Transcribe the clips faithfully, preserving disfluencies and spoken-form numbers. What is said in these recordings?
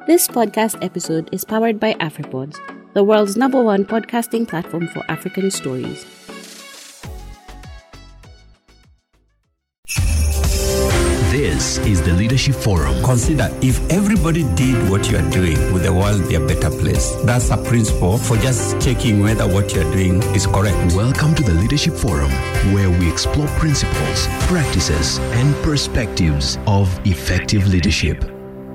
This podcast episode is powered by AfriPods, the world's number one podcasting platform for African stories. This is the Leadership Forum. Consider if everybody did what you are doing, would the world be a better place? That's a principle for just checking whether what you're doing is correct. Welcome to the Leadership Forum, where we explore principles, practices, and perspectives of effective leadership.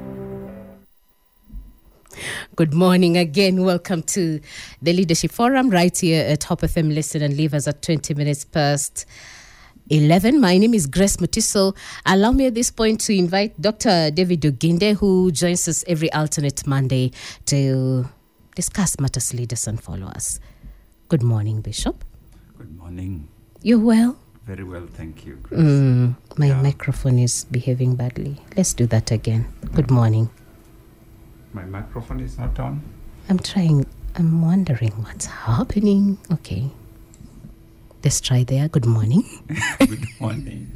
Good morning again. Welcome to the Leadership Forum right here at Hope F M. Listen and leave us at twenty minutes past eleven. My name is Grace Mutiso. Allow me at this point to invite Doctor David Oginde, who joins us every alternate Monday to discuss matters leaders and followers. Good morning, Bishop. Good morning. You well? Very well, thank you, Grace. Mm, my Yeah. microphone is behaving badly. Let's do that again. Good morning. My microphone is not on. I'm trying. I'm wondering what's happening. Okay. Let's try there. Good morning. Good morning.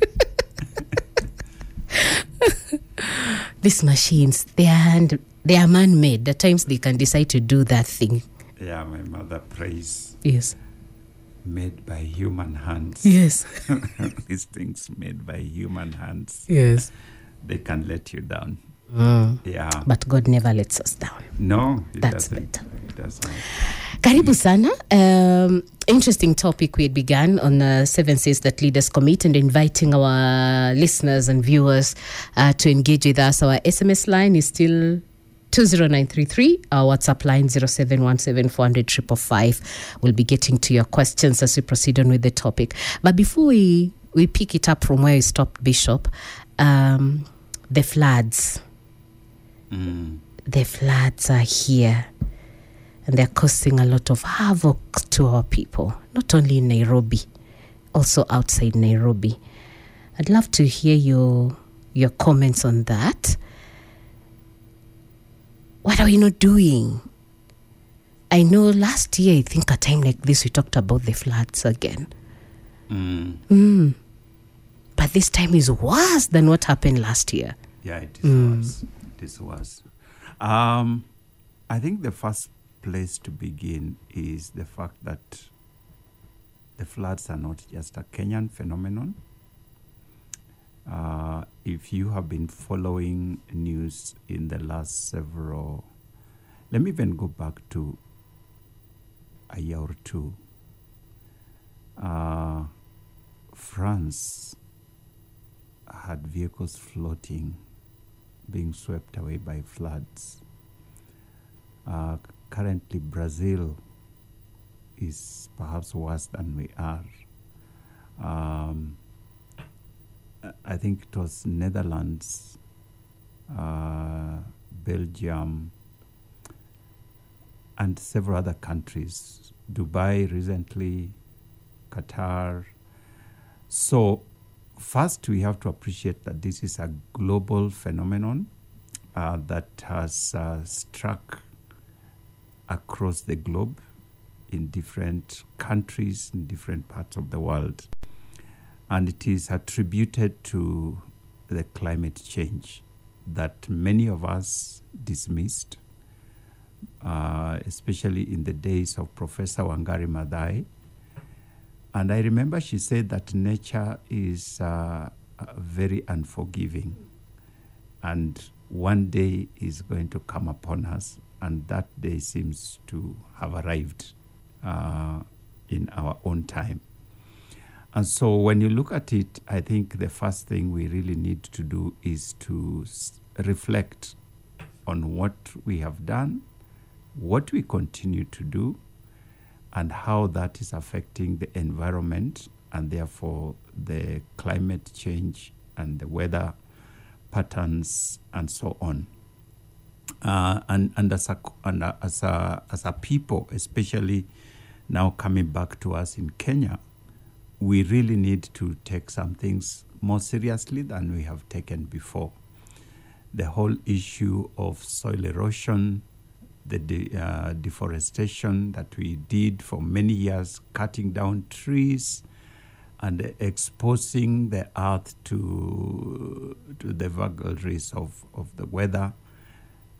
These machines, they are hand, they are man-made. At times they can decide to do that thing. Yeah, my mother prays. Yes. Made by human hands. Yes. These things made by human hands, Yes. they can let you down. Mm. Yeah. But God never lets us down. No, it That's doesn't. better. It doesn't. Karibu sana. Um, interesting topic we had begun on uh, Seven Says That Leaders Commit, and inviting our listeners and viewers uh, to engage with us. Our S M S line is still two zero nine three three. Our WhatsApp line zero seven one seven four zero zero five five five. We'll be getting to your questions as we proceed on with the topic. But before we, we pick it up from where we stopped, Bishop, um, the floods. Mm. The floods are here, and they're causing a lot of havoc to our people, not only in Nairobi, also outside Nairobi. I'd love to hear your your comments on that. What are we not doing? I know last year, I think a time like this, we talked about the floods again. Mm. Mm. But this time is worse than what happened last year. Yeah, it is Mm. worse. It is worse. Um, I think the first place to begin is the fact that the floods are not just a Kenyan phenomenon. Uh, if you have been following news in the last several, let me even go back to a year or two. Uh, France had vehicles floating, being swept away by floods. Uh, currently, Brazil is perhaps worse than we are. Um, I think it was Netherlands, uh, Belgium, and several other countries. Dubai recently, Qatar. So, first, we have to appreciate that this is a global phenomenon uh, that has uh, struck across the globe in different countries, in different parts of the world. And it is attributed to the climate change that many of us dismissed, uh, especially in the days of Professor Wangari Maathai. And I remember she said that nature is uh, very unforgiving, and one day is going to come upon us, and that day seems to have arrived uh, in our own time. And so when you look at it, I think the first thing we really need to do is to s- reflect on what we have done, what we continue to do, and how that is affecting the environment and therefore the climate change and the weather patterns and so on. Uh, and and, as a, and a, as, a, as a people, especially now coming back to us in Kenya, we really need to take some things more seriously than we have taken before. The whole issue of soil erosion, the de- uh, deforestation that we did for many years, cutting down trees and exposing the earth to to the vagaries of, of the weather,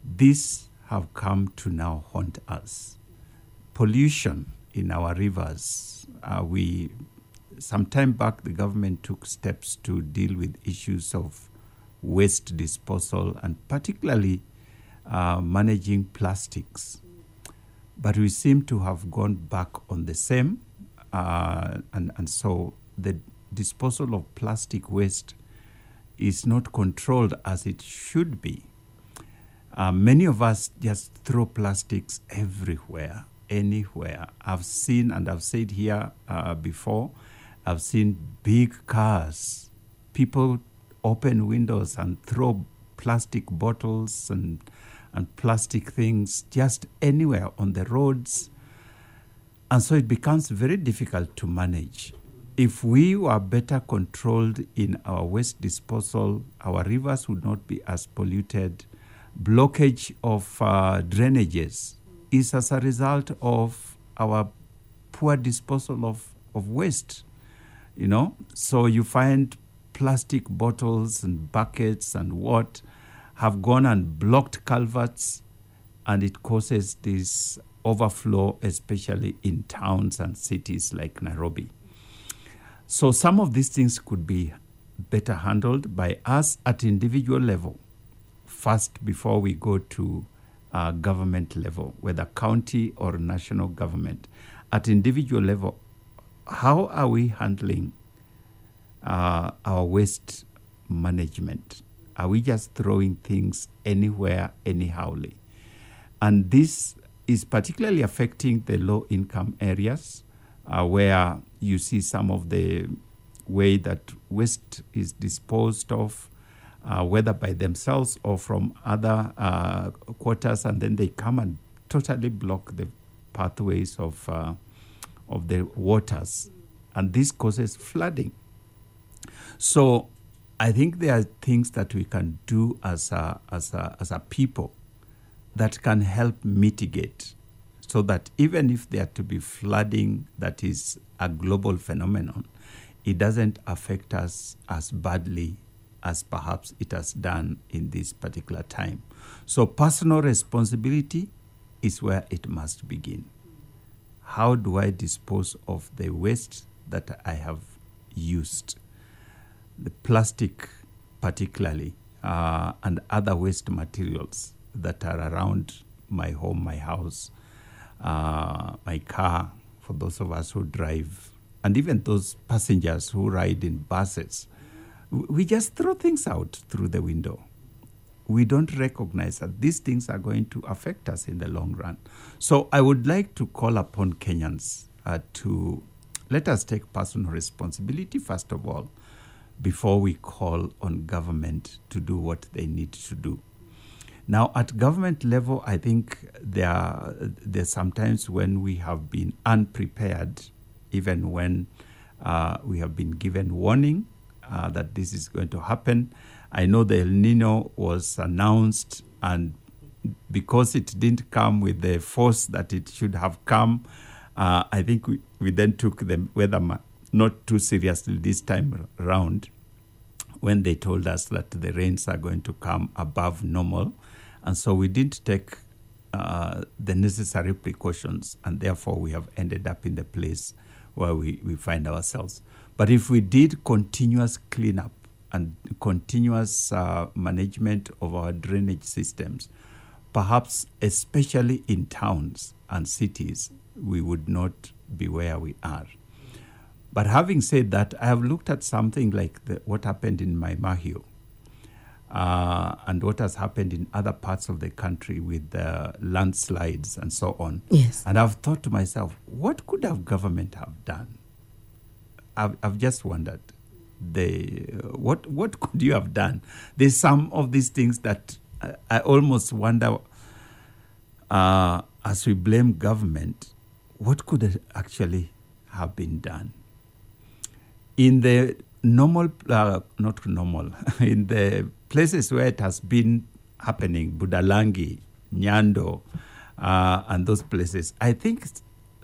these have come to now haunt us. Pollution in our rivers. Uh, we, some time back, the government took steps to deal with issues of waste disposal and particularly uh, managing plastics. But we seem to have gone back on the same, uh, and, and so the disposal of plastic waste is not controlled as it should be. Uh, many of us just throw plastics everywhere, anywhere. I've seen, and I've said here uh, before, I've seen big cars, people open windows and throw plastic bottles and and plastic things just anywhere on the roads. And so it becomes very difficult to manage. If we were better controlled in our waste disposal, our rivers would not be as polluted. Blockage of uh, drainages is as a result of our poor disposal of, of waste, you know. So you find plastic bottles and buckets and what have gone and blocked culverts, and it causes this overflow, especially in towns and cities like Nairobi. So some of these things could be better handled by us at individual level, first before we go to uh, government level, whether county or national government. At individual level, how are we handling uh, our waste management? Are we just throwing things anywhere, anyhowly? And this is particularly affecting the low-income areas uh, where you see some of the way that waste is disposed of, uh, whether by themselves or from other uh, quarters, and then they come and totally block the pathways of uh, of the waters, and this causes flooding. So I think there are things that we can do as a, as a, as a people that can help mitigate, so that even if there to be flooding that is a global phenomenon, it doesn't affect us as badly as perhaps it has done in this particular time. So personal responsibility is where it must begin. How do I dispose of the waste that I have used? The plastic particularly, uh, and other waste materials that are around my home, my house, uh, my car, for those of us who drive, and even those passengers who ride in buses. We just throw things out through the window. We don't recognize that these things are going to affect us in the long run. So I would like to call upon Kenyans uh, to let us take personal responsibility, first of all, before we call on government to do what they need to do. Now, at government level, I think there are there's sometimes when we have been unprepared, even when uh, we have been given warning uh, that this is going to happen. I know the El Nino was announced, and because it didn't come with the force that it should have come, uh, I think we, we then took the weather ma- not too seriously this time around, when they told us that the rains are going to come above normal. And so we didn't take uh, the necessary precautions, and therefore we have ended up in the place where we, we find ourselves. But if we did continuous cleanup and continuous uh, management of our drainage systems, perhaps especially in towns and cities, we would not be where we are. But having said that, I have looked at something like the, what happened in Mai Mahiu uh, and what has happened in other parts of the country with the landslides and so on. Yes. And I've thought to myself, what could our government have done? I've, I've just wondered, they, uh, what what could you have done? There's some of these things that I, I almost wonder, uh, as we blame government, what could actually have been done? In the normal, uh, not normal, in the places where it has been happening, Budalangi, Nyando, uh, and those places, I think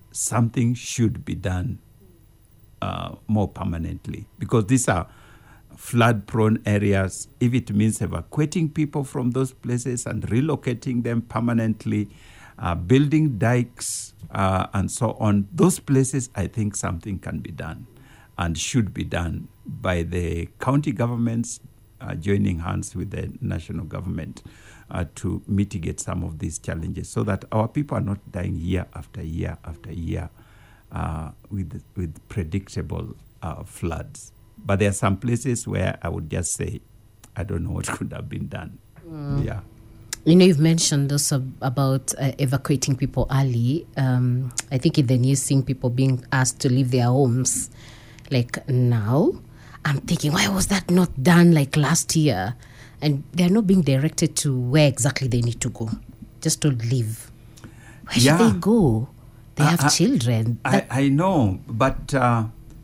something should be done uh, more permanently, because these are flood-prone areas, if it means evacuating people from those places and relocating them permanently, uh, building dikes, uh, and so on, those places, I think something can be done and should be done by the county governments uh, joining hands with the national government uh, to mitigate some of these challenges so that our people are not dying year after year after year uh, with, with predictable uh, floods. But there are some places where I would just say, I don't know what could have been done. Mm. Yeah. You know, you've mentioned also about uh, evacuating people early. Um, I think in the news, seeing people being asked to leave their homes, like now, I'm thinking, why was that not done like last year? And they're not being directed to where exactly they need to go, just to leave. Where yeah. should they go? They uh, have uh, children. I, I know, but uh,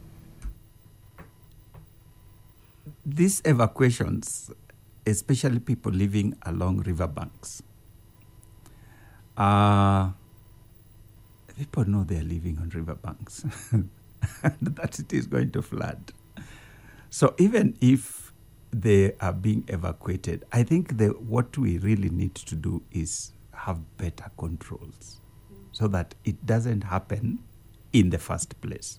these evacuations, especially people living along riverbanks, uh, people know they're living on riverbanks and that it is going to flood. So even if they are being evacuated, I think the, what we really need to do is have better controls so that it doesn't happen in the first place.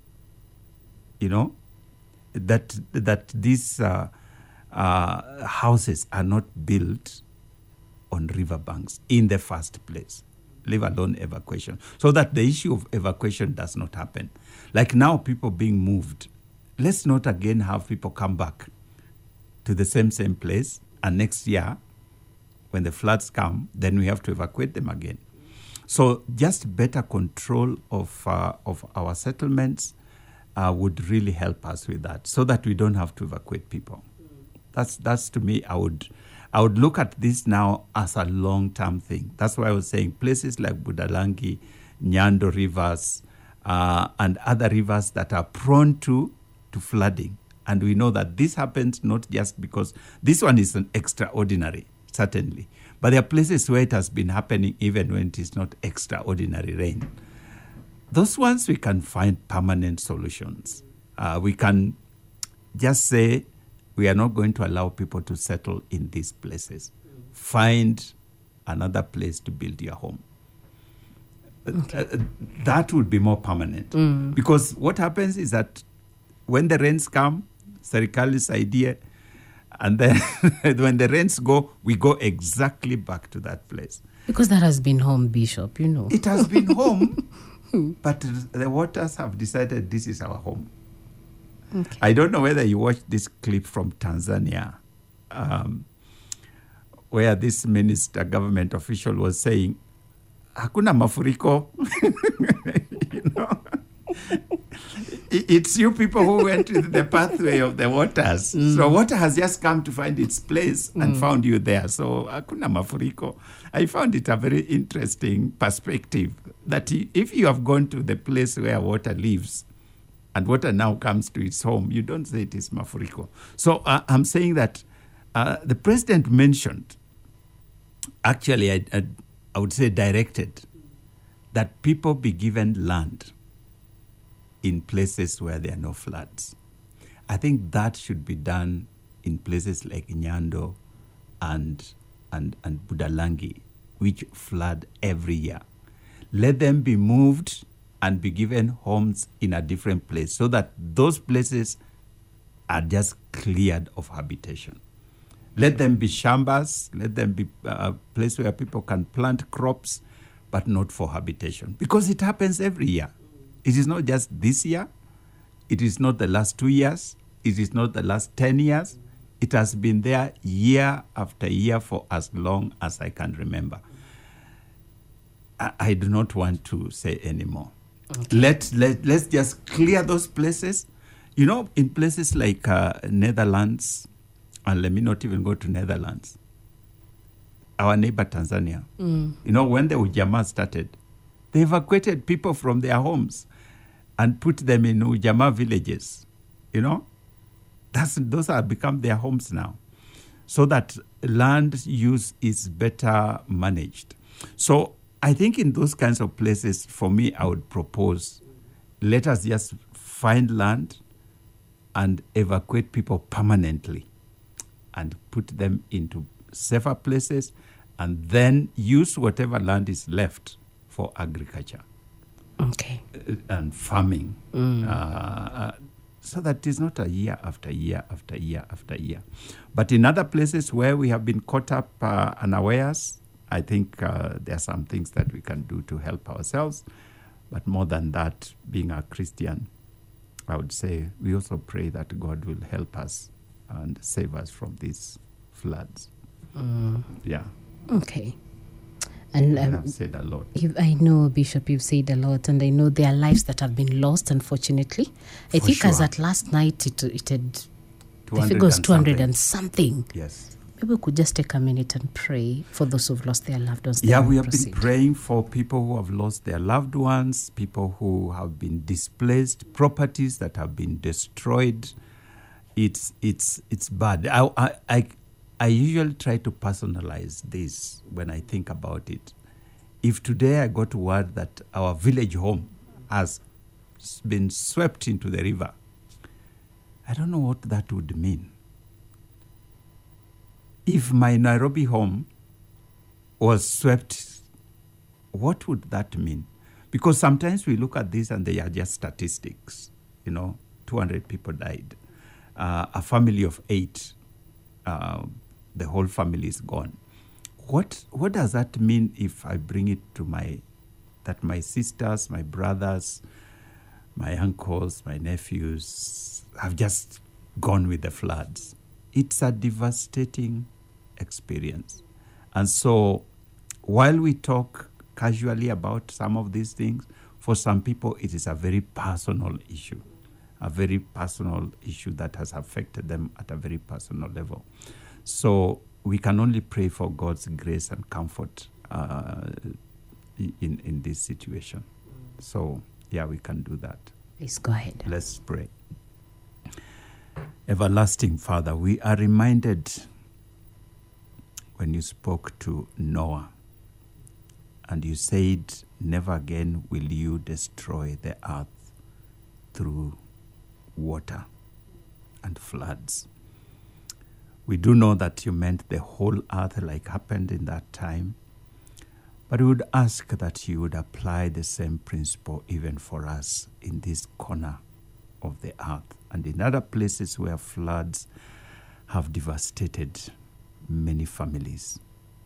You know, that that these uh, uh, houses are not built on riverbanks in the first place, leave alone evacuation, so that the issue of evacuation does not happen. Like now, people being moved. Let's not again have people come back to the same, same place, and next year, when the floods come, then we have to evacuate them again. So just better control of uh, of our settlements uh, would really help us with that, so that we don't have to evacuate people. That's that's to me, I would I would look at this now as a long-term thing. That's why I was saying places like Budalangi, Nyando rivers, uh, and other rivers that are prone to to flooding. And we know that this happens not just because this one is an extraordinary, certainly, but there are places where it has been happening even when it is not extraordinary rain. Those ones we can find permanent solutions. Uh, we can just say we are not going to allow people to settle in these places. Find another place to build your home. Okay. Uh, that would be more permanent. Mm. Because what happens is that when the rains come, Serikali's idea, and then when the rains go, we go exactly back to that place. Because that has been home, Bishop, you know. It has been home, but the waters have decided this is our home. Okay. I don't know whether you watched this clip from Tanzania, um, where this minister, government official was saying, hakuna mafuriko. You know? It's you people who went with the pathway of the waters. Mm. So water has just come to find its place and mm. found you there. So hakuna mafuriko. I found it a very interesting perspective that if you have gone to the place where water lives and water now comes to its home, you don't say it is mafuriko. So uh, I'm saying that uh, the president mentioned, actually I, I, I would say directed, that people be given land in places where there are no floods. I think that should be done in places like Nyando and, and, and Budalangi, which flood every year. Let them be moved and be given homes in a different place so that those places are just cleared of habitation. Let them be shambas, let them be a place where people can plant crops, but not for habitation. Because it happens every year. It is not just this year. It is not the last two years. It is not the last ten years. It has been there year after year for as long as I can remember. I, I do not want to say anymore. Okay. Let, let, let's just clear those places. You know, in places like uh, Netherlands, and let me not even go to Netherlands, our neighbor Tanzania, mm. you know, when the Ujamaa started, they evacuated people from their homes and put them in Ujamaa villages, you know. That's, those have become their homes now, so that land use is better managed. So I think in those kinds of places, for me, I would propose, let us just find land, and evacuate people permanently and put them into safer places, and then use whatever land is left for agriculture. Okay. And farming. Mm. Uh, so that is not a year after year after year after year. But in other places where we have been caught up uh, unawares, I think uh, there are some things that we can do to help ourselves. But more than that, being a Christian, I would say we also pray that God will help us and save us from these floods. Mm. Yeah. Okay. And um, I've said a lot. You, I know, Bishop, you've said a lot, and I know there are lives that have been lost, unfortunately. I For think sure. as at last night, it, it had, the 200 figure was and two hundred something. and something. Yes. Maybe we could just take a minute and pray for those who've lost their loved ones. Yeah, Then we have proceed. been praying for people who have lost their loved ones, people who have been displaced, properties that have been destroyed. It's it's it's bad. I I I, I usually try to personalize this when I think about it. If today I got word that our village home has been swept into the river, I don't know what that would mean. If my Nairobi home was swept, what would that mean? Because sometimes we look at this and they are just statistics. You know, two hundred people died. Uh, a family of eight, uh, the whole family is gone. What what does that mean if I bring it to my, that my sisters, my brothers, my uncles, my nephews have just gone with the floods? It's a devastating experience. And so while we talk casually about some of these things, for some people it is a very personal issue, a very personal issue that has affected them at a very personal level. So we can only pray for God's grace and comfort uh, in, in this situation. So, yeah, we can do that. Please go ahead. Let's pray. Everlasting Father, we are reminded when you spoke to Noah and you said, never again will you destroy the earth through water and floods. We do know that you meant the whole earth like happened in that time, but we would ask that you would apply the same principle even for us in this corner of the earth and in other places where floods have devastated many families.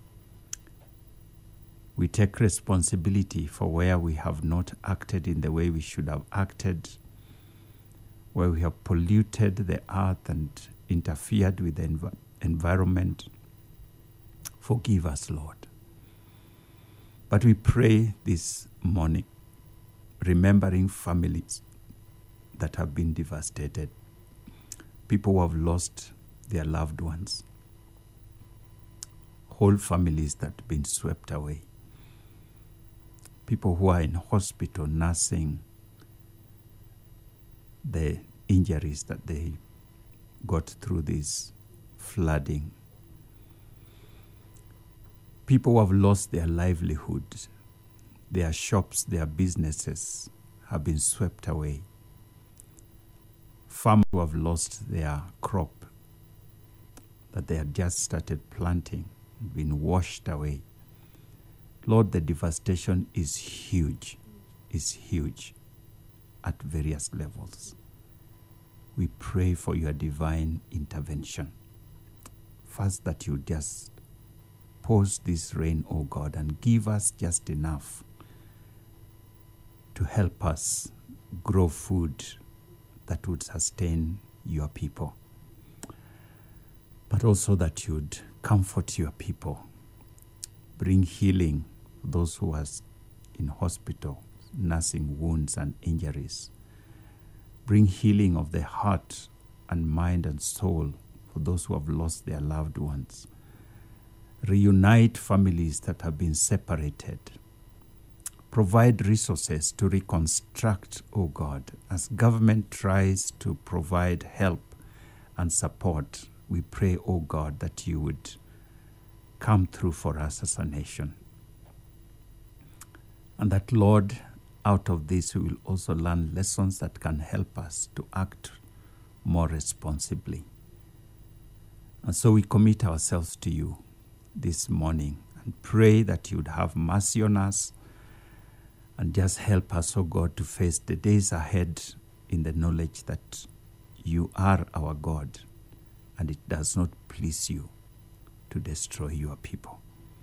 We take responsibility for where we have not acted in the way we should have acted, where we have polluted the earth and interfered with the env- environment. Forgive us, Lord. But we pray this morning, remembering families that have been devastated, people who have lost their loved ones, whole families that have been swept away, people who are in hospital nursing the injuries that they got through this flooding. People who have lost their livelihood, their shops, their businesses have been swept away. Farmers who have lost their crop that they had just started planting, been washed away. Lord, the devastation is huge, is huge at various levels. We pray for your divine intervention. First, that you just pause this rain, O God, and give us just enough to help us grow food that would sustain your people. But also that you'd comfort your people, bring healing to those who are in hospital, nursing wounds and injuries. Bring healing of the heart and mind and soul for those who have lost their loved ones. Reunite families that have been separated. Provide resources to reconstruct, O God, as government tries to provide help and support. We pray, O God, that you would come through for us as a nation. And that, Lord, out of this we will also learn lessons that can help us to act more responsibly. And so we commit ourselves to you this morning and pray that you would have mercy on us and just help us, oh God, to face the days ahead in the knowledge that you are our God and it does not please you to destroy your people.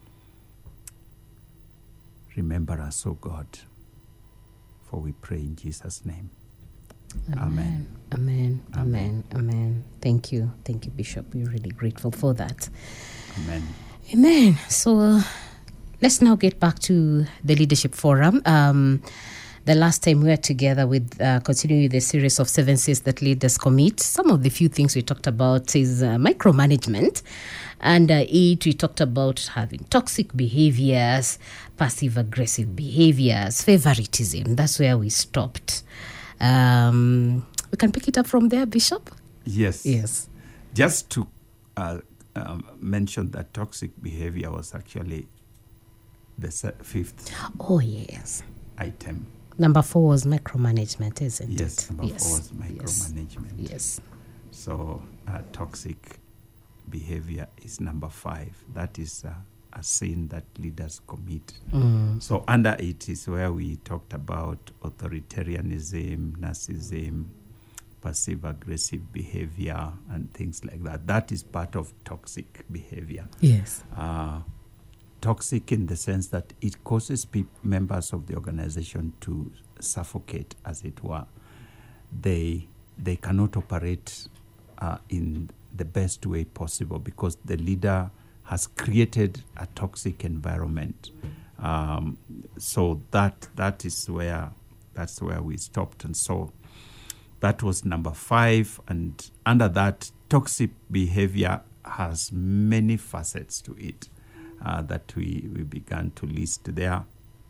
Remember us, O God, for we pray in Jesus' name. Amen. Amen. Amen. Amen. Amen. Thank you. Thank you, Bishop. We're really grateful for that. Amen. Amen. So uh, let's now get back to the Leadership Forum. Um, the last time we were together with uh, continuing with the series of seven C's that leaders commit, some of the few things we talked about is uh, micromanagement. And uh, it, we talked about having toxic behaviors, passive-aggressive behaviors, favoritism. That's where we stopped. Um, we can pick it up from there, Bishop? Yes. Yes. Just to uh, um, mention that toxic behavior was actually the se- fifth Oh, yes. item. Number four was micromanagement, isn't Yes, it? number yes. four was micromanagement. Yes. yes. So uh, toxic behavior is number five. That is uh, a sin that leaders commit. Mm. So under it is where we talked about authoritarianism, narcissism, passive-aggressive behavior, and things like that. That is part of toxic behavior. Yes. Uh, toxic in the sense that it causes pe- members of the organization to suffocate, as it were. They they cannot operate uh, in the best way possible because the leader has created a toxic environment. Um, so that that is where that's where we stopped, and so that was number five. And under that, toxic behavior has many facets to it uh, that we, we began to list there.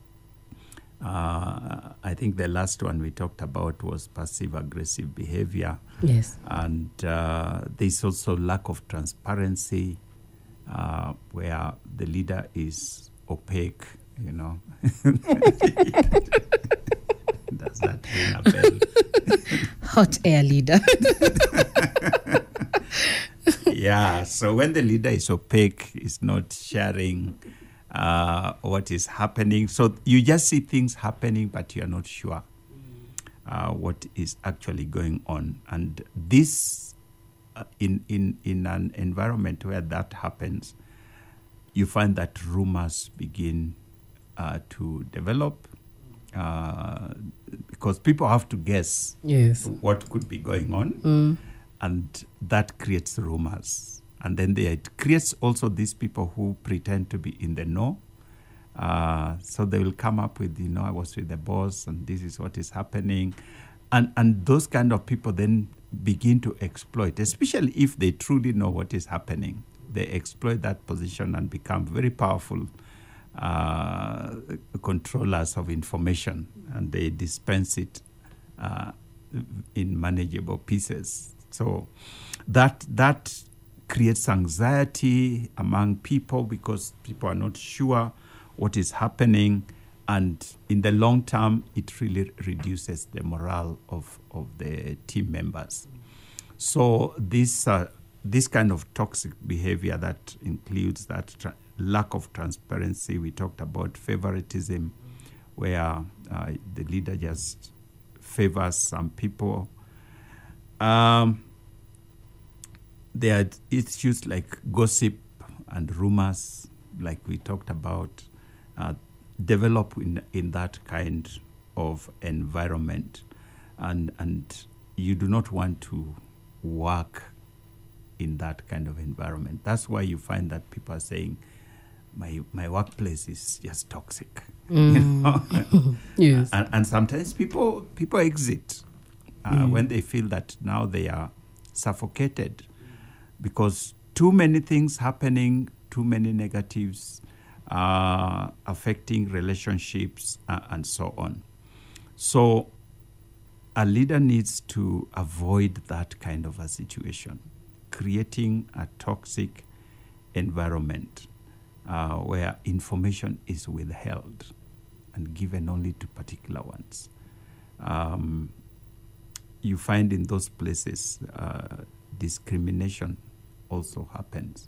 Uh, I think the last one we talked about was passive-aggressive behavior. Yes. And uh, there's also lack of transparency, uh, where the leader is opaque, you know. Does that ring a bell? Hot air leader. Yeah, so when the leader is opaque, is not sharing uh, what is happening. So you just see things happening, but you're not sure uh, what is actually going on. And this, uh, in, in, in an environment where that happens, you find that rumors begin uh, to develop uh, because people have to guess Yes. what could be going on. Mm. And that creates rumors. And then there, it creates also these people who pretend to be in the know. Uh, so they will come up with, you know, I was with the boss and this is what is happening. And, and those kind of people then begin to exploit, especially if they truly know what is happening. They exploit that position and become very powerful uh, controllers of information. And they dispense it uh, in manageable pieces. So that that creates anxiety among people because people are not sure what is happening, and in the long term, it really reduces the morale of, of the team members. So this uh, this kind of toxic behavior that includes that tra- lack of transparency. We talked about favoritism, where uh, the leader just favors some people. Um, there are issues like gossip and rumors, like we talked about, uh, develop in in that kind of environment, and and you do not want to work in that kind of environment. That's why you find that people are saying, my my workplace is just toxic. Mm. You know? Yes. And, and sometimes people people exit uh, mm. when they feel that now they are suffocated because too many things happening, too many negatives uh, affecting relationships uh, and so on. So a leader needs to avoid that kind of a situation, creating a toxic environment uh, where information is withheld and given only to particular ones. Um, you find in those places uh, discrimination also happens.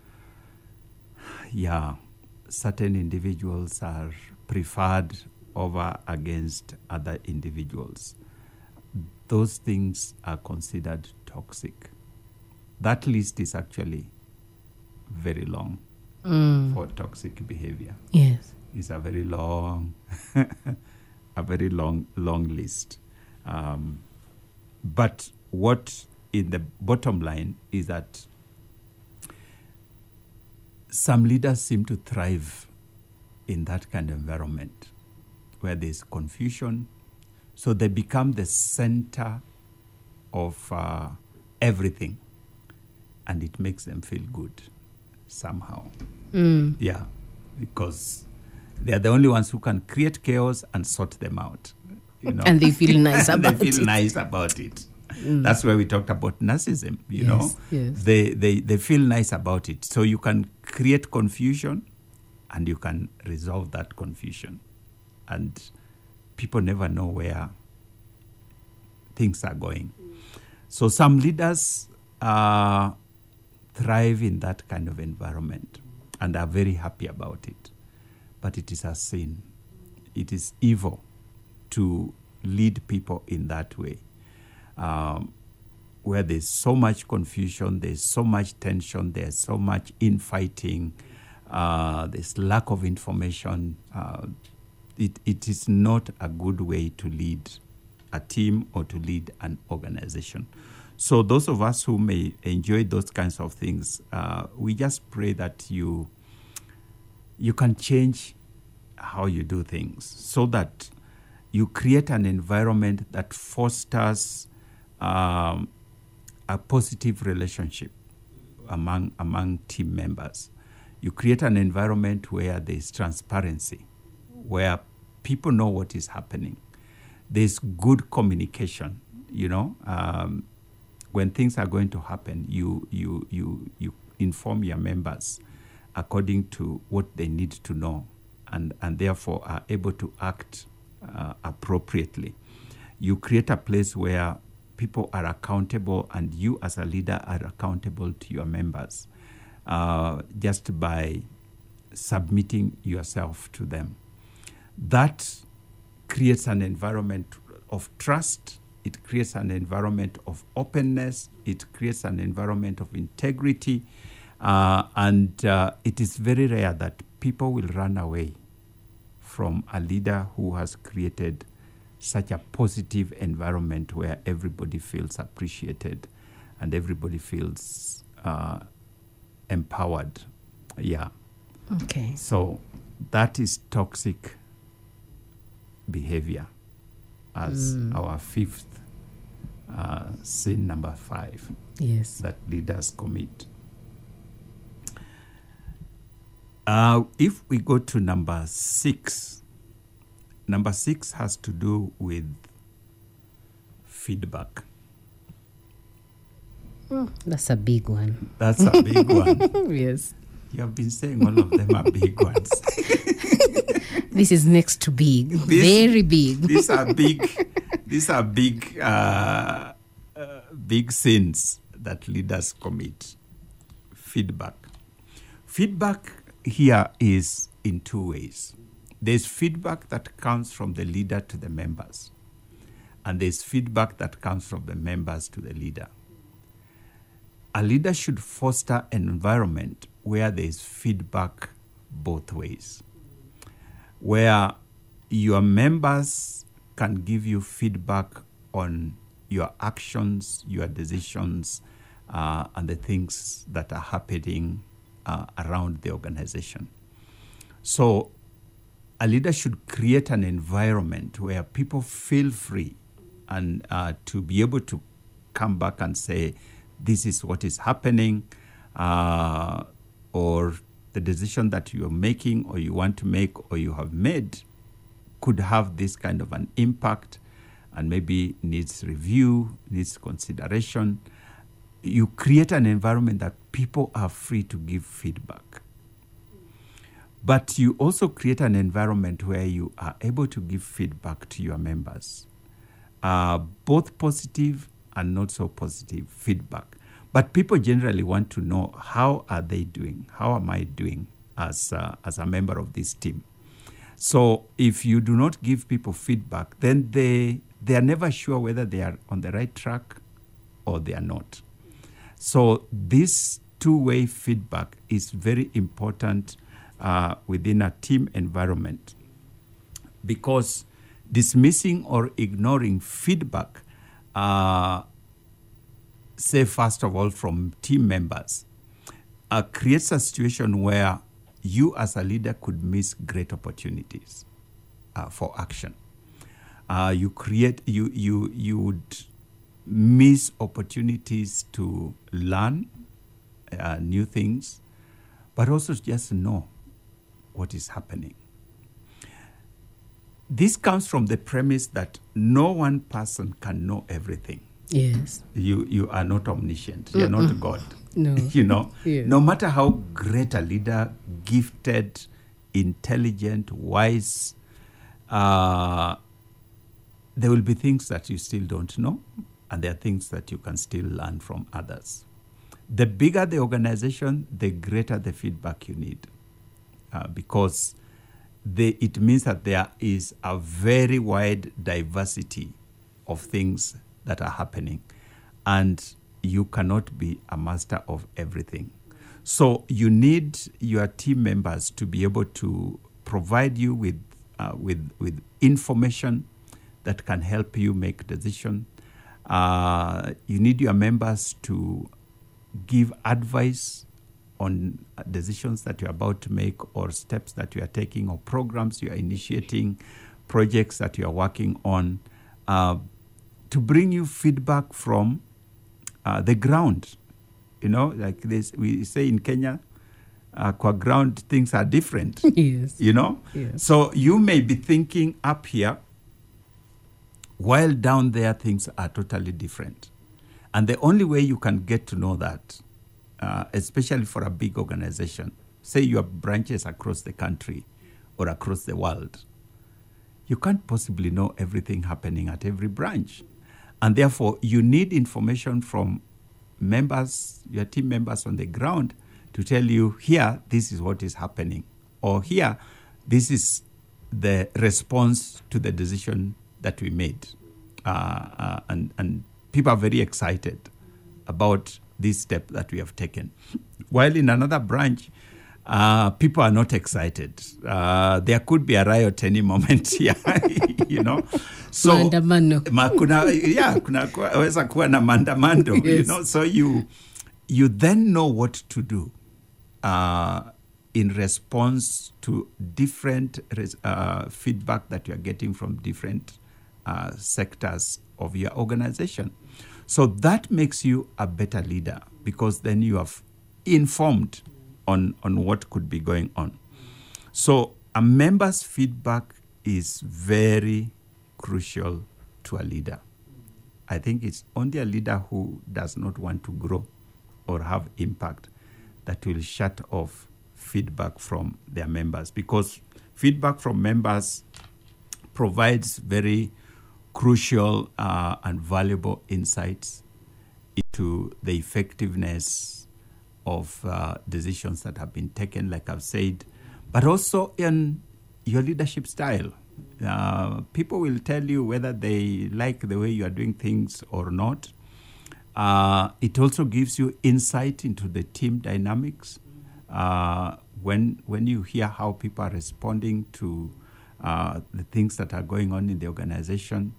Yeah, certain individuals are preferred over against other individuals. Those things are considered toxic. That list is actually very long Mm. for toxic behavior. Yes. It's a very long, a very long, long list. Um, but what in the bottom line is that some leaders seem to thrive in that kind of environment where there's confusion. So they become the center of uh, everything, and it makes them feel good somehow. Mm. Yeah, because they are the only ones who can create chaos and sort them out. You know? And they feel nice And about they feel it. nice about it. Mm. That's where we talked about narcissism, you Yes, know. yes. They, they, they feel nice about it. So you can create confusion and you can resolve that confusion. And people never know where things are going. So some leaders uh, thrive in that kind of environment and are very happy about it. But it is a sin. It is evil to lead people in that way, um, where there's so much confusion, there's so much tension, there's so much infighting, uh, there's lack of information. Uh, it, it is not a good way to lead a team or to lead an organization. So those of us who may enjoy those kinds of things, uh, we just pray that you you can change how you do things so that you create an environment that fosters um, a positive relationship among among team members. You create an environment where there's transparency, where people know what is happening. There's good communication, you know. Um, when things are going to happen, you you you you inform your members according to what they need to know, and, and therefore are able to act uh, appropriately. You create a place where people are accountable, and you as a leader are accountable to your members uh, just by submitting yourself to them. That creates an environment of trust. It creates an environment of openness. It creates an environment of integrity. Uh, and uh, it is very rare that people will run away from a leader who has created such a positive environment where everybody feels appreciated and everybody feels uh, empowered. Yeah. Okay. So that is toxic behavior as Mm. our fifth uh, sin, number five, Yes. that leaders commit. Uh, if we go to number six, number six has to do with feedback. That's a big one. That's a big one. Yes. You have been saying all of them are big ones. This is next to big. This- Very big. These are big. These are big, uh, uh, big sins that leaders commit. Feedback. Feedback here is in two ways. There's feedback that comes from the leader to the members, and there's feedback that comes from the members to the leader. A leader should foster an environment where there's feedback both ways, where your members can give you feedback on your actions, your decisions, uh, and the things that are happening uh, around the organization. So a leader should create an environment where people feel free and uh, to be able to come back and say, this is what is happening, uh, or the decision that you're making or you want to make or you have made could have this kind of an impact and maybe needs review, needs consideration. You create an environment that people are free to give feedback. But you also create an environment where you are able to give feedback to your members uh, both positive and not so positive feedback. But people generally want to know, how are they doing? How am I doing as uh, as a member of this team? So if you do not give people feedback, then they they are never sure whether they are on the right track or they are not. So this two-way feedback is very important uh, within a team environment, because dismissing or ignoring feedback, uh, say first of all from team members, uh, creates a situation where you as a leader could miss great opportunities uh, for action. Uh, you create, you you you would miss opportunities to learn uh, new things, but also just know what is happening. This comes from the premise that no one person can know everything. Yes. You you are not omniscient. You are not God. No. You know, Yes. no matter how great a leader, gifted, intelligent, wise, uh, there will be things that you still don't know, and there are things that you can still learn from others. The bigger the organization, the greater the feedback you need, uh, because they, it means that there is a very wide diversity of things that are happening, and you cannot be a master of everything. So you need your team members to be able to provide you with uh, with with information that can help you make decisions. Uh, you need your members to give advice on decisions that you're about to make, or steps that you are taking, or programs you are initiating, projects that you are working on, uh, to bring you feedback from uh, the ground. You know, like this, we say in Kenya, uh, qua ground things are different. Yes. You know? Yes. So you may be thinking up here, while down there things are totally different. And the only way you can get to know that, uh, especially for a big organization, say you have branches across the country or across the world, you can't possibly know everything happening at every branch. And therefore, you need information from members, your team members on the ground, to tell you, here, this is what is happening. Or here, this is the response to the decision that we made. Uh, uh, and, and people are very excited about this step that we have taken. While in another branch, uh, people are not excited. Uh, there could be a riot any moment here, you know. So, Maandamano. ma, kuna, yeah, kuna weza kuwa na maandamano, Yes. you know. So you, you then know what to do uh, in response to different res- uh, feedback that you are getting from different uh, sectors of your organization. So that makes you a better leader, because then you have informed on, on what could be going on. So a member's feedback is very crucial to a leader. I think it's only a leader who does not want to grow or have impact that will shut off feedback from their members, because feedback from members provides very crucial uh, and valuable insights into the effectiveness of uh, decisions that have been taken, like I've said, but also in your leadership style. Uh, people will tell you whether they like the way you are doing things or not. Uh, it also gives you insight into the team dynamics. Uh, when when you hear how people are responding to uh, the things that are going on in the organization,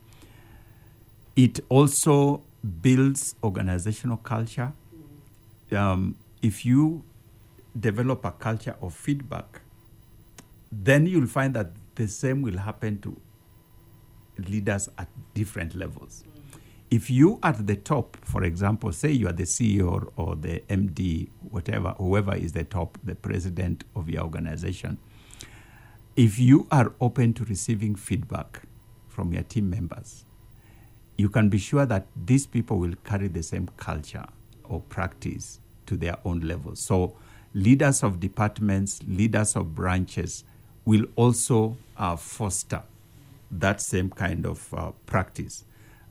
it also builds organizational culture. Um, if you develop a culture of feedback, then you'll find that the same will happen to leaders at different levels. If you at the top, for example, say you are the C E O or, or the M D, whatever, whoever is the top, the president of your organization, if you are open to receiving feedback from your team members, you can be sure that these people will carry the same culture or practice to their own level. So leaders of departments, leaders of branches will also uh, foster that same kind of uh, practice.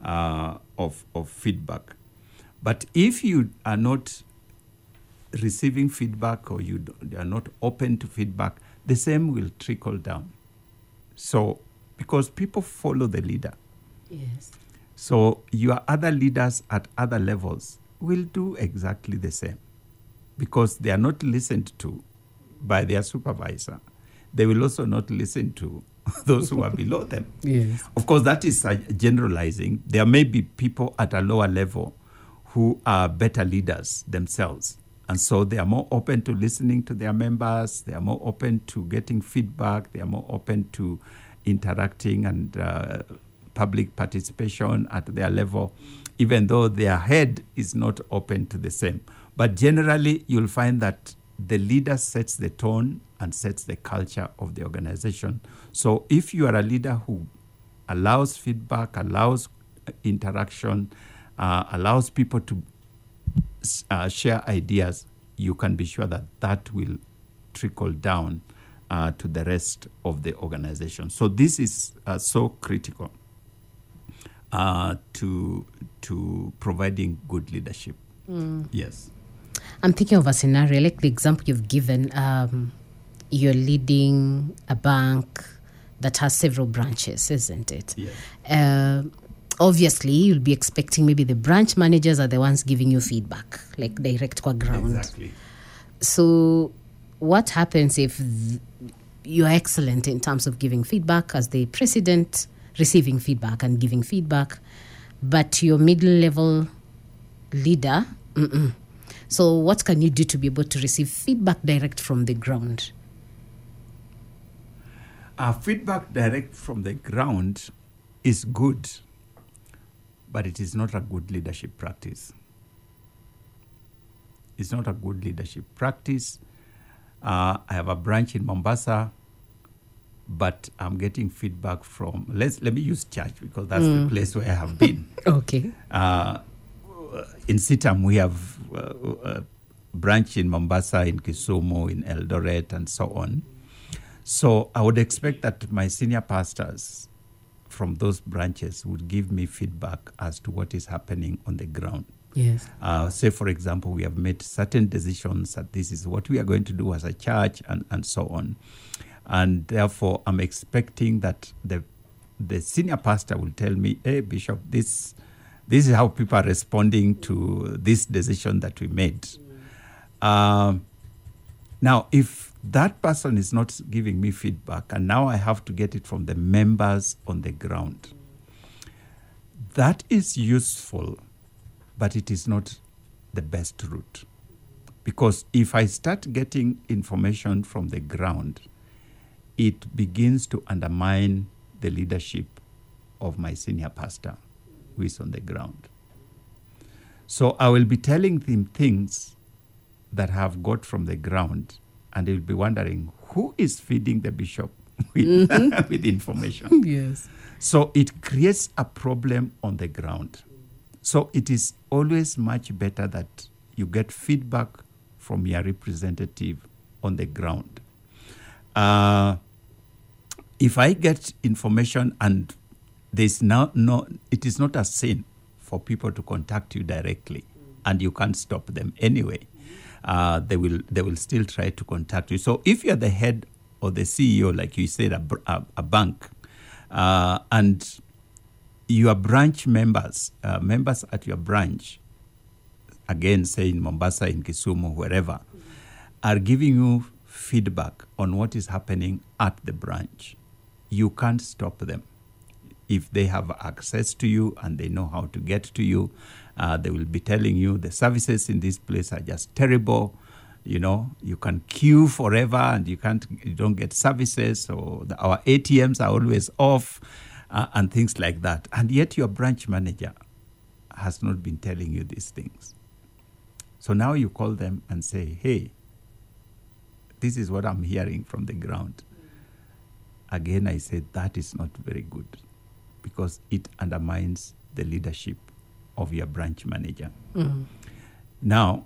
uh, of, of feedback. But if you are not receiving feedback or you, you are not open to feedback, the same will trickle down. So, because people follow the leader. Yes. So your other leaders at other levels will do exactly the same because they are not listened to by their supervisor. They will also not listen to those who are below them. Yes. Of course, that is uh, generalizing. There may be people at a lower level who are better leaders themselves. And so they are more open to listening to their members. They are more open to getting feedback. They are more open to interacting and uh, public participation at their level, even though their head is not open to the same. But generally, you'll find that the leader sets the tone and sets the culture of the organization. So if you are a leader who allows feedback, allows interaction, uh, allows people to uh, share ideas, you can be sure that that will trickle down uh, to the rest of the organization. So this is uh, so critical uh, to to providing good leadership. Mm. Yes. I'm thinking of a scenario like the example you've given. Um, you're leading a bank that has several branches, isn't it? Yes. Uh, obviously, you'll be expecting maybe the branch managers are the ones giving you feedback, like direct qua ground. Exactly. So what happens if th- you're excellent in terms of giving feedback as the president, receiving feedback and giving feedback, but your middle-level leader, mm-mm. So what can you do to be able to receive feedback direct from the ground? Uh, feedback direct from the ground is good, but it is not a good leadership practice. It's not a good leadership practice. Uh, I have a branch in Mombasa, but I'm getting feedback from, let's, let me use church because that's mm. the place where I have been. Okay. Uh, in Sitam, we have uh, a branch in Mombasa, in Kisumu, in Eldoret, and so on. So I would expect that my senior pastors from those branches would give me feedback as to what is happening on the ground. Yes. Uh, say, for example, we have made certain decisions that this is what we are going to do as a church and, and so on. And therefore, I'm expecting that the the senior pastor will tell me, hey, Bishop, this this is how people are responding to this decision that we made. Uh, now, if that person is not giving me feedback, and now I have to get it from the members on the ground, that is useful, but it is not the best route. Because if I start getting information from the ground, it begins to undermine the leadership of my senior pastor who is on the ground. So I will be telling them things that I have got from the ground, and they'll be wondering, who is feeding the bishop with, mm-hmm. with information? Yes. So it creates a problem on the ground. So it is always much better that you get feedback from your representative on the ground. Uh, if I get information and there's now no, it is not a sin for people to contact you directly, and you can't stop them anyway. Uh, they will they will still try to contact you. So if you're the head or the C E O, like you said, a, a, a bank, uh, and your branch members, uh, members at your branch, again, say in Mombasa, in Kisumu, wherever, are giving you feedback on what is happening at the branch, you can't stop them. If they have access to you and they know how to get to you, uh, they will be telling you the services in this place are just terrible. You know, you can queue forever and you can't, you don't get services. So the, our A T Ms are always off uh, and things like that. And yet your branch manager has not been telling you these things. So now you call them and say, hey, this is what I'm hearing from the ground. Again, I said that is not very good because it undermines the leadership of your branch manager. Mm-hmm. Now,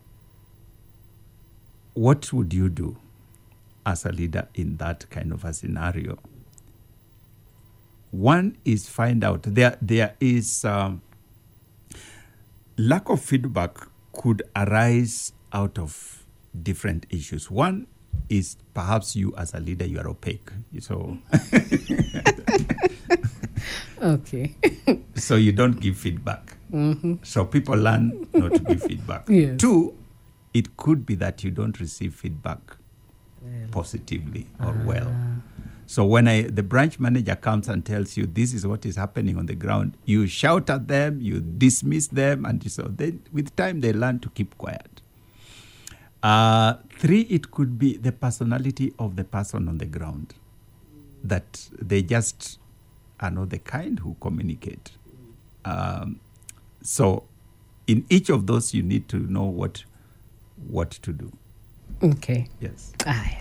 what would you do as a leader in that kind of a scenario? One is find out. There, there is um, lack of feedback could arise out of different issues. One is perhaps you as a leader, you are opaque. So, okay. so you don't give feedback. Mm-hmm. So people learn not to give feedback. Yes. Two, it could be that you don't receive feedback Well. positively or well. So when I, the branch manager comes and tells you this is what is happening on the ground, you shout at them, you dismiss them, and so then with time they learn to keep quiet. Uh, three, it could be the personality of the person on the ground, that they just are not the kind who communicate. Um, so in each of those, you need to know what what to do. Okay. Yes. Aye.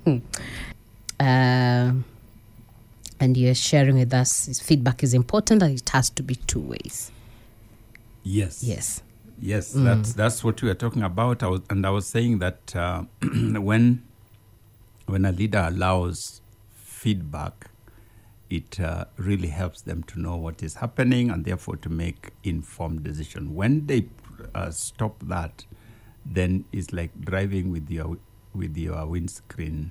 um, and you're sharing with us feedback is important and it has to be two ways. Yes. Yes. Yes, that's that's what we are talking about. I was, and I was saying that uh, when when a leader allows feedback, it uh, really helps them to know what is happening and therefore to make informed decision. When they uh, stop that, then it's like driving with your with your windscreen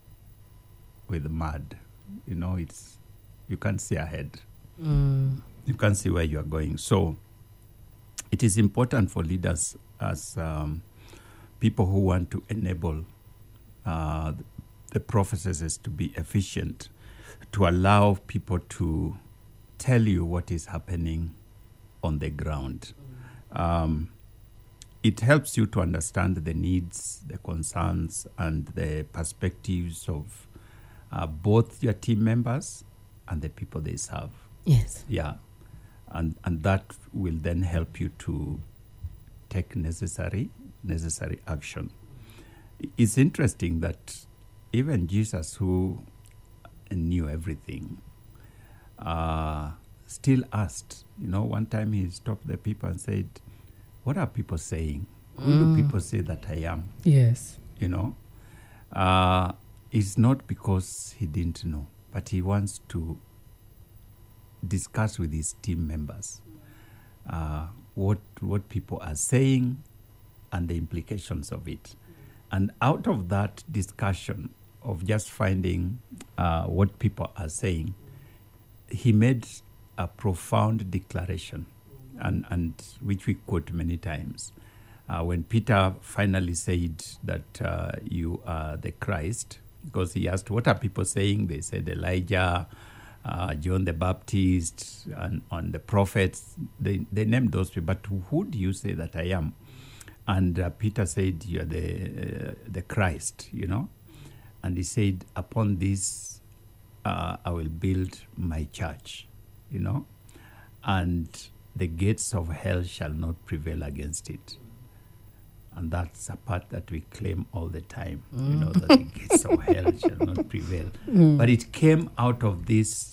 with mud. You know, it's you can't see ahead. Mm. You can't see where you are going. So it is important for leaders as um, people who want to enable uh, the processes to be efficient, to allow people to tell you what is happening on the ground. Um, it helps you to understand the needs, the concerns, and the perspectives of uh, both your team members and the people they serve. Yes. Yeah. And and that will then help you to take necessary necessary action. It's interesting that even Jesus, who knew everything, uh, still asked. You know, one time he stopped the people and said, "What are people saying? Who Mm. do people say that I am?" Yes. You know, uh, it's not because he didn't know, but he wants to discuss with his team members uh, what what people are saying and the implications of it. And out of that discussion of just finding uh, what people are saying, he made a profound declaration, and, and which we quote many times. Uh, when Peter finally said that uh, you are the Christ, because he asked, what are people saying? They said Elijah, Uh, John the Baptist, and on the prophets. They, they named those people, but who do you say that I am? And uh, Peter said, you're the, uh, the Christ, you know? And he said, upon this, uh, I will build my church, you know? And the gates of hell shall not prevail against it. And that's a part that we claim all the time, mm. you know, that the gates of hell shall not prevail. Mm. But it came out of this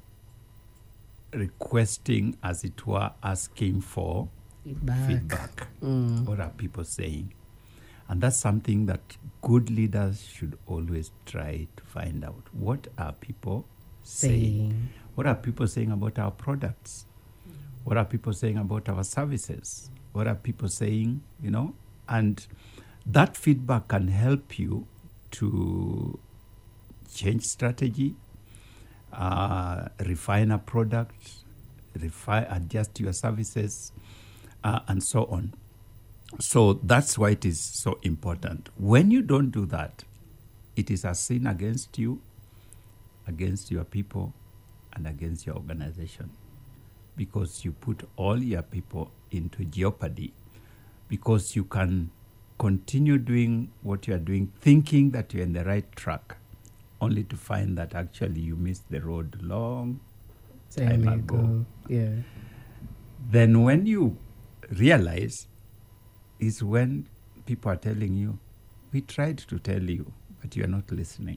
requesting, as it were, asking for Feedback. feedback. Mm. What are people saying? And that's something that good leaders should always try to find out. What are people saying? Saying. What are people saying about our products? What are people saying about our services? What are people saying, you know? And that feedback can help you to change strategy, uh, refine a product, refine, adjust your services, uh, and so on. So that's why it is so important. When you don't do that, it is a sin against you, against your people, and against your organization, because you put all your people into jeopardy, because you can continue doing what you are doing, thinking that you're in the right track, only to find that actually you missed the road long time ago. ago. Yeah. Then when you realize is when people are telling you, we tried to tell you, but you are not listening.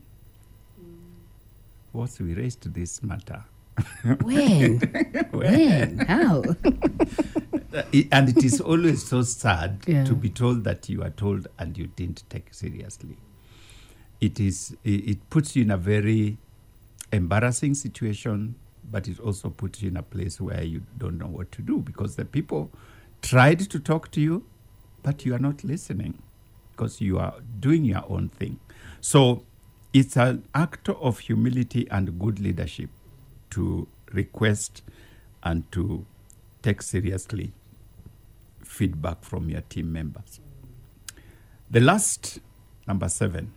Once we raised this matter. When? when? How? It, and it is always so sad Yeah. to be told that you are told and you didn't take seriously. It is. It, it puts you in a very embarrassing situation, but it also puts you in a place where you don't know what to do, because the people tried to talk to you, but you are not listening because you are doing your own thing. So it's an act of humility and good leadership to request and to take seriously feedback from your team members. The last, number seven,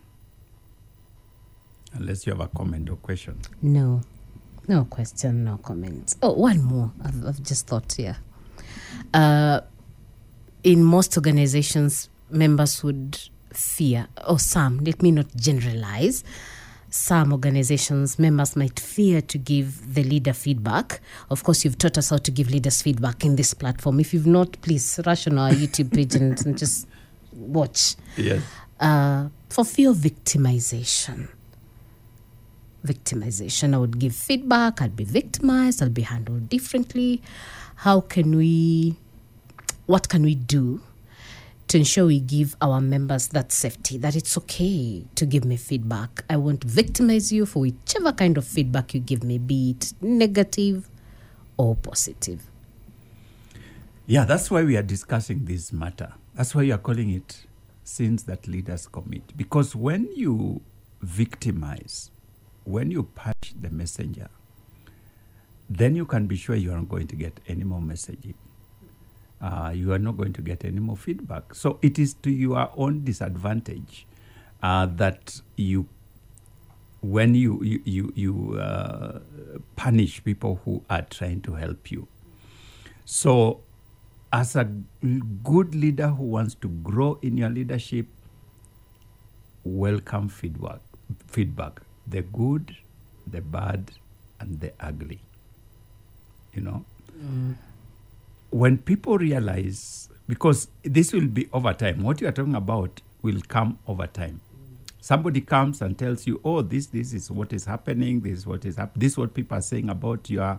unless you have a comment or question. No. No question, no comments. Oh, one more. I've, I've just thought here. Uh, in most organizations, members would fear, or some, let me not generalize, some organizations, members might fear to give the leader feedback. Of course, you've taught us how to give leaders feedback in this platform. If you've not, please rush on our YouTube page and, and just watch. Yes. Uh, for fear of victimization. Victimization. I would give feedback, I'll be victimized, I'll be handled differently. How can we, what can we do to ensure we give our members that safety, that it's okay to give me feedback? I won't victimize you for whichever kind of feedback you give me, be it negative or positive. Yeah, that's why we are discussing this matter. That's why you are calling it Sins That Leaders Commit. Because when you victimize, when you punish the messenger, then you can be sure you aren't going to get any more messaging. Uh, you are not going to get any more feedback. So it is to your own disadvantage uh, that you, when you you you, you uh, punish people who are trying to help you. So, as a good leader who wants to grow in your leadership, welcome feedback. Feedback. The good, the bad, and the ugly. You know? Mm. When people realize, because this will be over time, what you are talking about will come over time. Somebody comes and tells you, oh, this this is what is happening, this is what is happening, this is what people are saying about your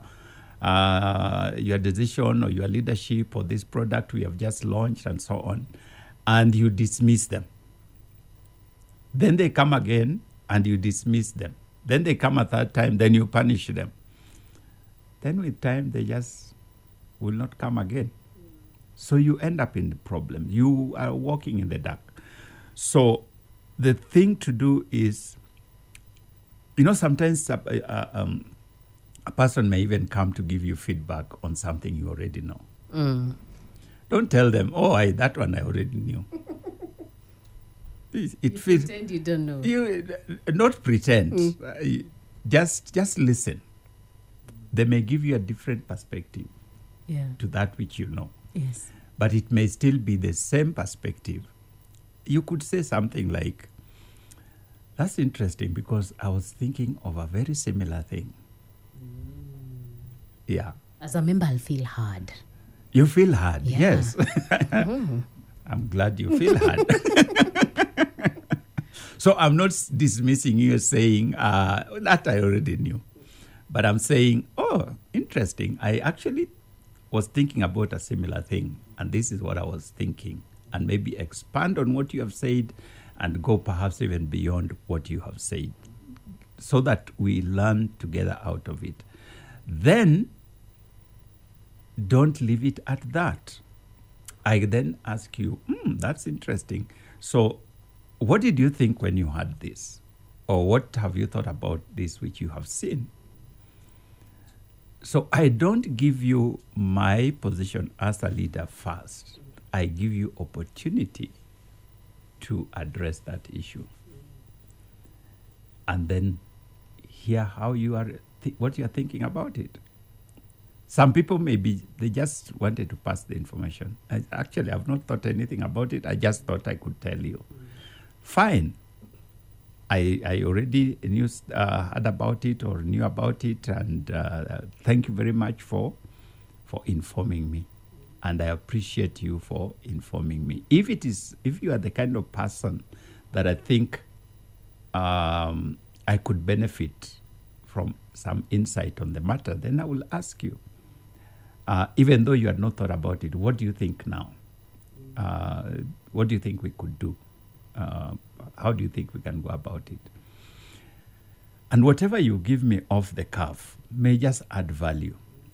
uh, your decision or your leadership or this product we have just launched and so on, and you dismiss them. Then they come again and you dismiss them. Then they come a third time, then you punish them. Then with time, they just will not come again. So you end up in the problem. You are walking in the dark. So the thing to do is, you know, sometimes uh, uh, um, a person may even come to give you feedback on something you already know. Mm. Don't tell them, oh, I, that one I already knew. It, it you feels, pretend you don't know. You, not pretend. Mm. Uh, just, just listen. They may give you a different perspective yeah. to that which you know. Yes. But it may still be the same perspective. You could say something like, that's interesting because I was thinking of a very similar thing. Mm. Yeah. As a member, I'll feel hard. You feel hard, yeah. yes. mm-hmm. I'm glad you feel hard. So I'm not dismissing you saying, uh, that I already knew. But I'm saying, oh, interesting. I actually was thinking about a similar thing, and this is what I was thinking. And maybe expand on what you have said and go perhaps even beyond what you have said so that we learn together out of it. Then, don't leave it at that. I then ask you, hmm, that's interesting. So, what did you think when you heard this? Or what have you thought about this which you have seen? So I don't give you my position as a leader first. I give you opportunity to address that issue. And then hear how you are, th- what you are thinking about it. Some people maybe, they just wanted to pass the information. I, actually, I've not thought anything about it. I just thought I could tell you. Fine. I, I already knew, uh, heard about it or knew about it, and uh, thank you very much for for informing me. And I appreciate you for informing me. If it is, if you are the kind of person that I think um, I could benefit from some insight on the matter, then I will ask you. Uh, even though you had not thought about it, what do you think now? Uh, what do you think we could do? Uh, how do you think we can go about it? And whatever you give me off the cuff may just add value.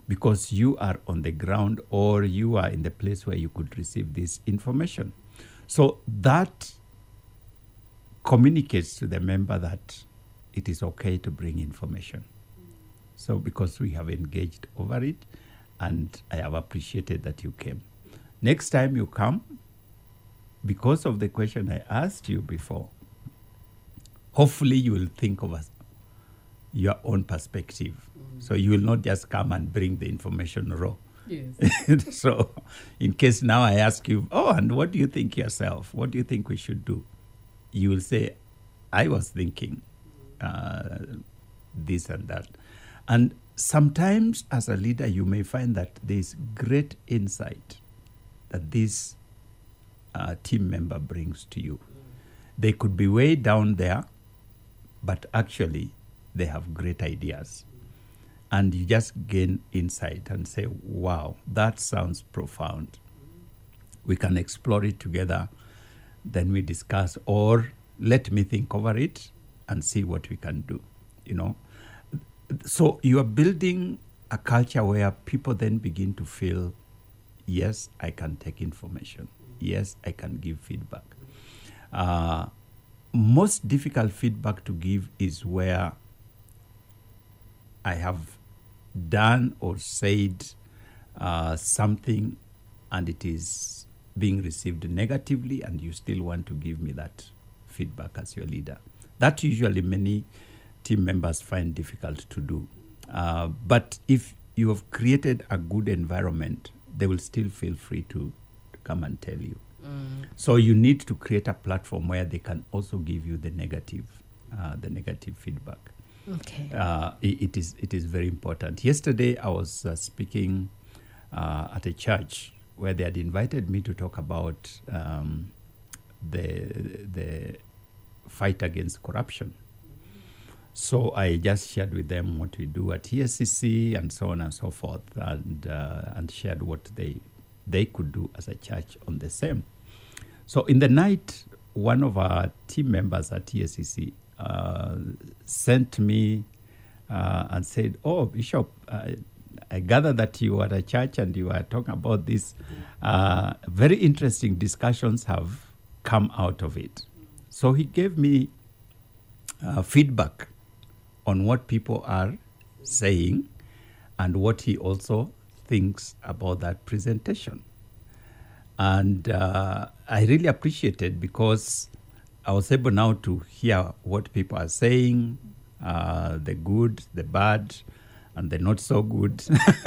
because you are on the ground or you are in the place where you could receive this information. So that communicates to the member that it is okay to bring information. So because we have engaged over it, and I have appreciated that you came. Next time you come, because of the question I asked you before, hopefully you will think of us, your own perspective. Mm. So you will not just come and bring the information raw. Yes. So in case now I ask you, oh, and what do you think yourself? What do you think we should do? You will say, I was thinking uh, this and that. And sometimes as a leader, you may find that there is great insight that this uh, team member brings to you. They could be way down there, but actually they have great ideas. And you just gain insight and say, wow, that sounds profound. We can explore it together. Then we discuss, or let me think over it and see what we can do, you know. So you are building a culture where people then begin to feel, yes, I can take information. Yes, I can give feedback. Uh, most difficult feedback to give is where I have done or said uh, something and it is being received negatively, and you still want to give me that feedback as your leader. That usually many team members find difficult to do. Uh, but if you have created a good environment, they will still feel free to, to come and tell you. Mm. So you need to create a platform where they can also give you the negative, uh, the negative feedback. Okay. Uh, it, it is it is very important. Yesterday I was uh, speaking uh, at a church where they had invited me to talk about um, the the fight against corruption. So I just shared with them what we do at E S C C and so on and so forth, and uh, and shared what they they could do as a church on the same. So in the night, one of our team members at E S C C uh, sent me uh, and said, "Oh, Bishop, uh, I gather that you are at a church and you are talking about this. Uh, very interesting discussions have come out of it." So he gave me uh, feedback on what people are saying and what he also thinks about that presentation. And uh, I really appreciate it because I was able now to hear what people are saying, uh, the good, the bad, and the not so good.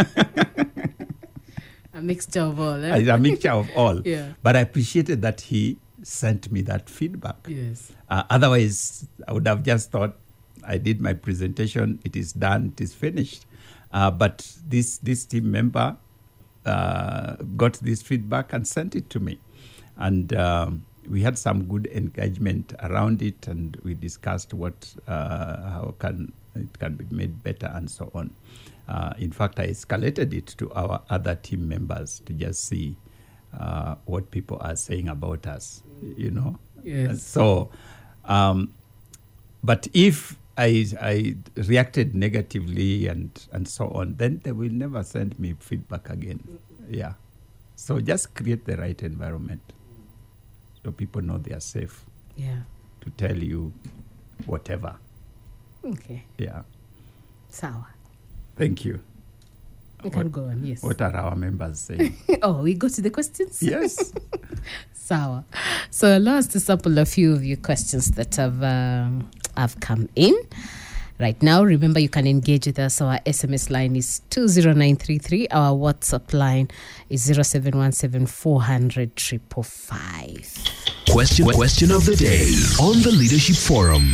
A mixture of all, eh? A mixture of all. Yeah. But I appreciated that he sent me that feedback. Yes. Uh, otherwise, I would have just thought, I did my presentation, it is done, it is finished. Uh, but this this team member uh, got this feedback and sent it to me. And um, we had some good engagement around it, and we discussed what uh, how can it can be made better and so on. Uh, in fact, I escalated it to our other team members to just see uh, what people are saying about us, you know. Yes. So, um, but if I, I reacted negatively and, and so on, then they will never send me feedback again. Yeah. So just create the right environment so people know they are safe. Yeah. To tell you whatever. Okay. Yeah. Sawa. Thank you. You can go on, yes. What are our members saying? Oh, we go to the questions? Yes. Sawa. So allow us to sample a few of your questions that have um, have come in. Right now, remember you can engage with us. Our S M S line is two zero nine three three. Our WhatsApp line is zero seven one seven four hundred triple five. Question, question of the day on the Leadership Forum.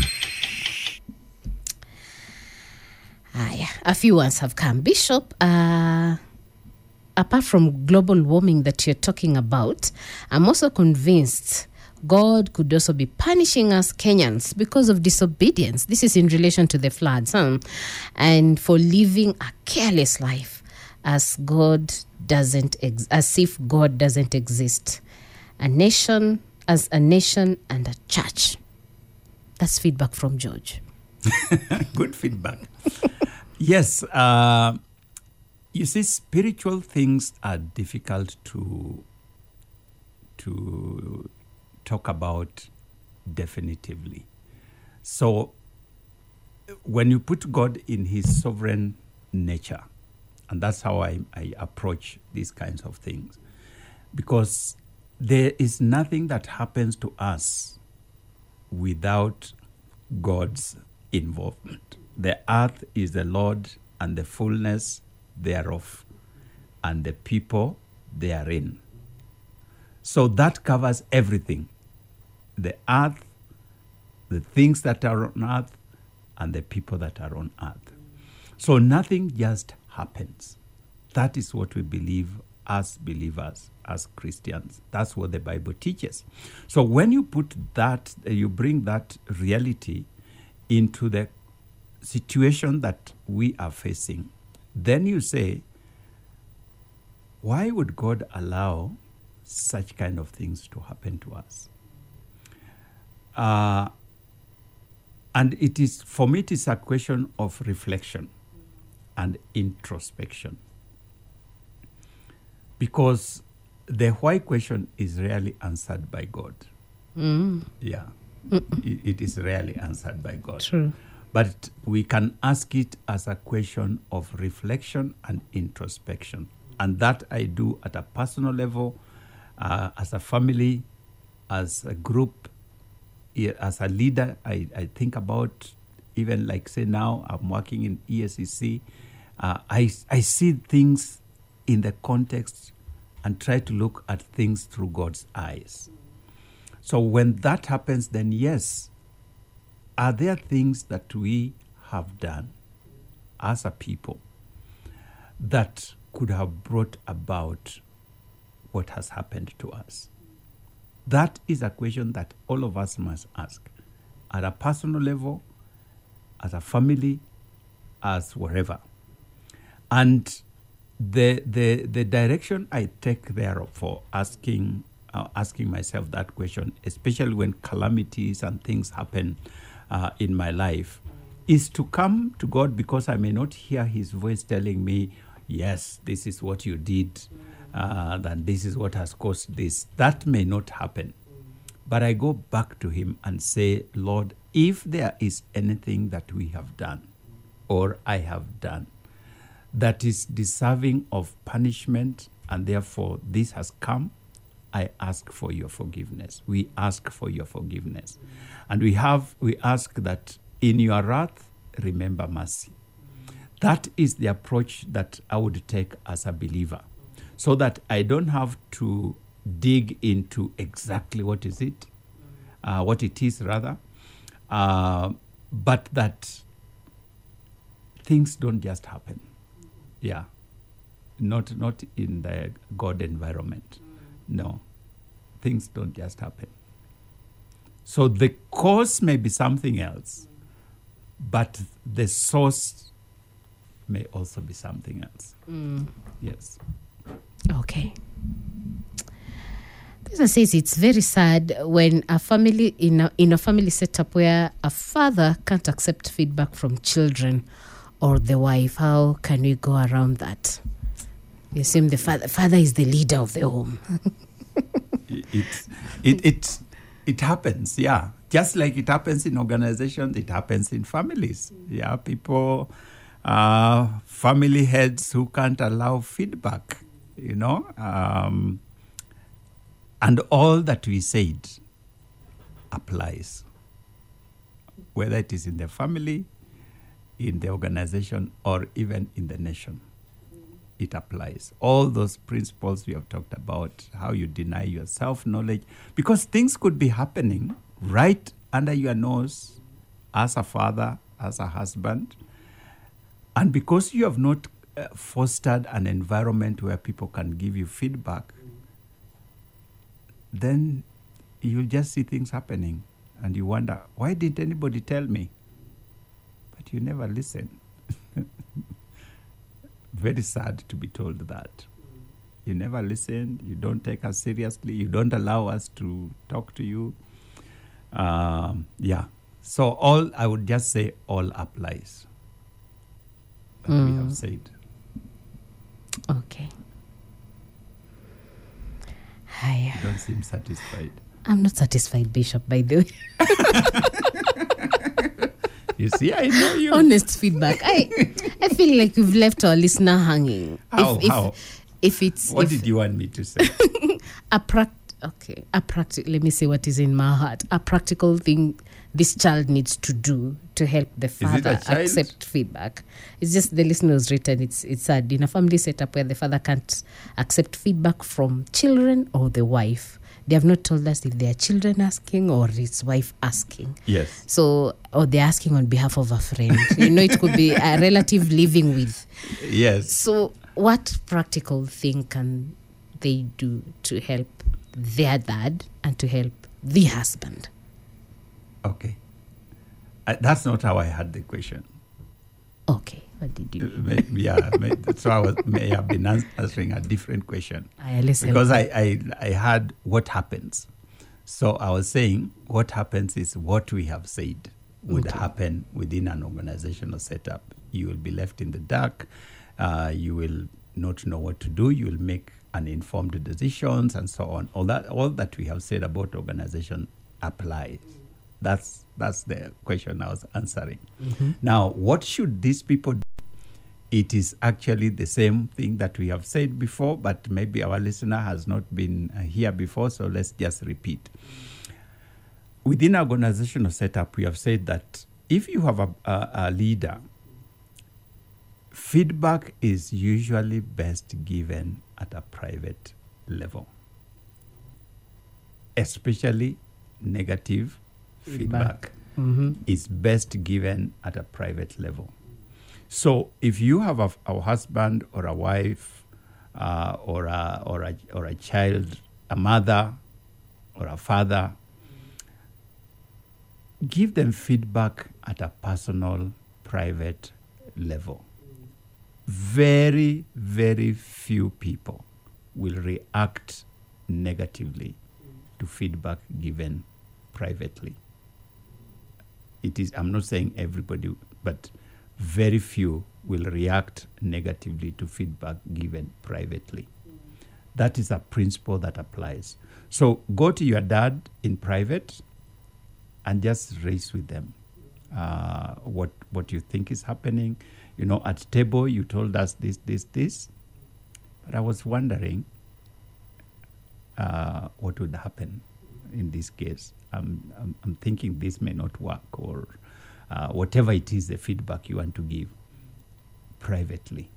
Ah, yeah. A few ones have come. Bishop, uh, apart from global warming that you're talking about, I'm also convinced God could also be punishing us Kenyans because of disobedience. This is in relation to the floods, huh? And for living a careless life as God doesn't, ex- as if God doesn't exist. A nation, as a nation and a church. That's feedback from George. Good feedback. Yes. Uh, You see, spiritual things are difficult to to talk about definitively. So when you put God in his sovereign nature, and that's how I, I approach these kinds of things, because there is nothing that happens to us without God's involvement. The earth is the Lord and the fullness thereof, and the people therein. So that covers everything. The earth, the things that are on earth, and the people that are on earth. So nothing just happens. That is what we believe as believers, as Christians. That's what the Bible teaches. So when you put that, you bring that reality into the situation that we are facing, then you say, why would God allow such kind of things to happen to us? Uh, and it is, for me, it is a question of reflection and introspection. Because the why question is rarely answered by God. Mm. Yeah, it, it is rarely answered by God. True. But we can ask it as a question of reflection and introspection. And that I do at a personal level, uh, as a family, as a group, as a leader. I, I think about, even like say now, I'm working in E S C C. Uh, I, I see things in the context and try to look at things through God's eyes. So when that happens, then yes, are there things that we have done as a people that could have brought about what has happened to us? That is a question that all of us must ask at a personal level, as a family, as wherever. And the the the direction I take there for asking uh, asking myself that question, especially when calamities and things happen uh, in my life, is to come to God, because I may not hear his voice telling me, yes, this is what you did, uh, then this is what has caused this. That may not happen. But I go back to him and say, Lord, if there is anything that we have done or I have done that is deserving of punishment, and therefore this has come, I ask for your forgiveness. We ask for your forgiveness. And we have we ask that in your wrath, remember mercy. That is the approach that I would take as a believer, so that I don't have to dig into exactly what is it, uh, what it is rather, uh, but that things don't just happen. Yeah, not not in the God environment. No, things don't just happen. So the cause may be something else, but the source may also be something else. Mm. Yes. Okay. This says it's very sad when a family in a, in a family setup where a father can't accept feedback from children or the wife. How can we go around that? You assume the father father is the leader of the home. it, it it it happens, yeah. Just like it happens in organizations, it happens in families. Yeah, people, uh, family heads who can't allow feedback, you know. Um, and all that we said applies, whether it is in the family, in the organization, or even in the nation. It applies. All those principles we have talked about, how you deny yourself knowledge, because things could be happening right under your nose as a father, as a husband, and because you have not uh, fostered an environment where people can give you feedback, then you'll just see things happening and you wonder, why didn't anybody tell me? But you never listen. Very sad to be told that. You never listen, you don't take us seriously, you don't allow us to talk to you. Um, yeah. So all, I would just say all applies that mm. we have said. Okay. Hi. You don't seem satisfied. I'm not satisfied, Bishop, by the way. You see, I know you. Honest feedback. I I feel like we've left our listener hanging. How? If, How? If, if it's What if did you want me to say? a pract okay a practical. Let me say what is in my heart. A practical thing this child needs to do to help the father child? accept feedback. It's just the listener's written. It's it's sad in a family setup where the father can't accept feedback from children or the wife. They have not told us if they are children asking or his wife asking. Yes. So, or they're asking on behalf of a friend. You know, it could be a relative living with. Yes. So, what practical thing can they do to help their dad and to help the husband? Okay. Uh, that's not how I had the question. Okay. What did you Uh, may- yeah. may, so I was, may have been ans- answering a different question. I listen. Because I, I, I had what happens. So I was saying what happens is what we have said would Okay. happen within an organizational setup. You will be left in the dark. Uh, you will not know what to do. You will make uninformed decisions and so on. All that, all that we have said about organization applies. That's that's the question I was answering. Mm-hmm. Now, what should these people do? It is actually the same thing that we have said before, but maybe our listener has not been uh, here before, so let's just repeat. Within our organizational setup, we have said that if you have a, a, a leader, feedback is usually best given at a private level, especially negative feedback, Mm-hmm. is best given at a private level. So if you have a, a husband or a wife uh, or, a, or, a, or a child, a mother or a father, give them feedback at a personal, private level. Very, very few people will react negatively to feedback given privately. It is, I'm not saying everybody, but very few will react negatively to feedback given privately. That is a principle that applies. So go to your dad in private and just raise with them uh, what what you think is happening. You know, at table you told us this, this, this, but I was wondering uh, what would happen in this case. I'm, I'm, I'm thinking this may not work, or uh, whatever it is, the feedback you want to give privately.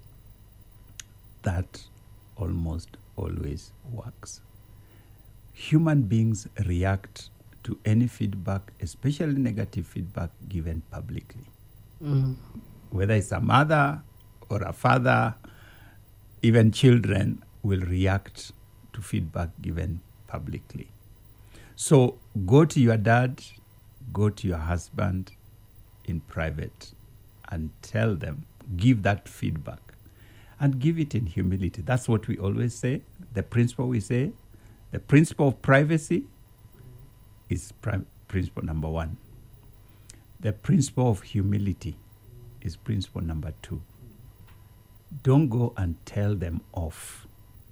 That almost always works. Human beings react to any feedback, especially negative feedback, given publicly. Mm. Whether it's a mother or a father, even children will react to feedback given publicly. So go to your dad, go to your husband in private and tell them, give that feedback and give it in humility. That's what we always say. The principle we say, the principle of privacy is pri- principle number one. The principle of humility is principle number two. Don't go and tell them off.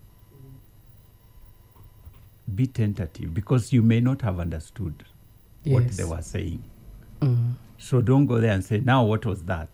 Be tentative, because you may not have understood what Yes. they were saying. Mm. So don't go there and say, now what was that?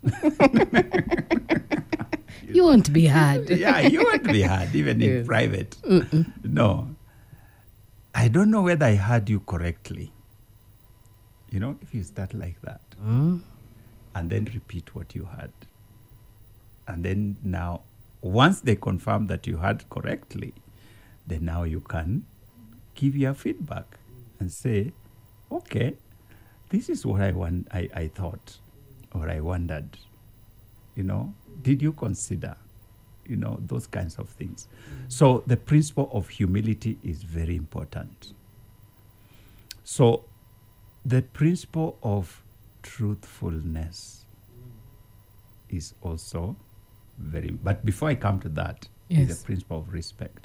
You won't be hard. Yeah, you won't be hard, even in Yes. private. Mm-mm. No. I don't know whether I heard you correctly. You know, if you start like that Mm. and then repeat what you heard. And then now, once they confirm that you heard correctly, then now you can give your feedback and say, okay, this is what I want, I, I thought, or I wondered. You know, did you consider? You know, those kinds of things. So the principle of humility is very important. So the principle of truthfulness is also very, but before I come to that, is Yes. the principle of respect.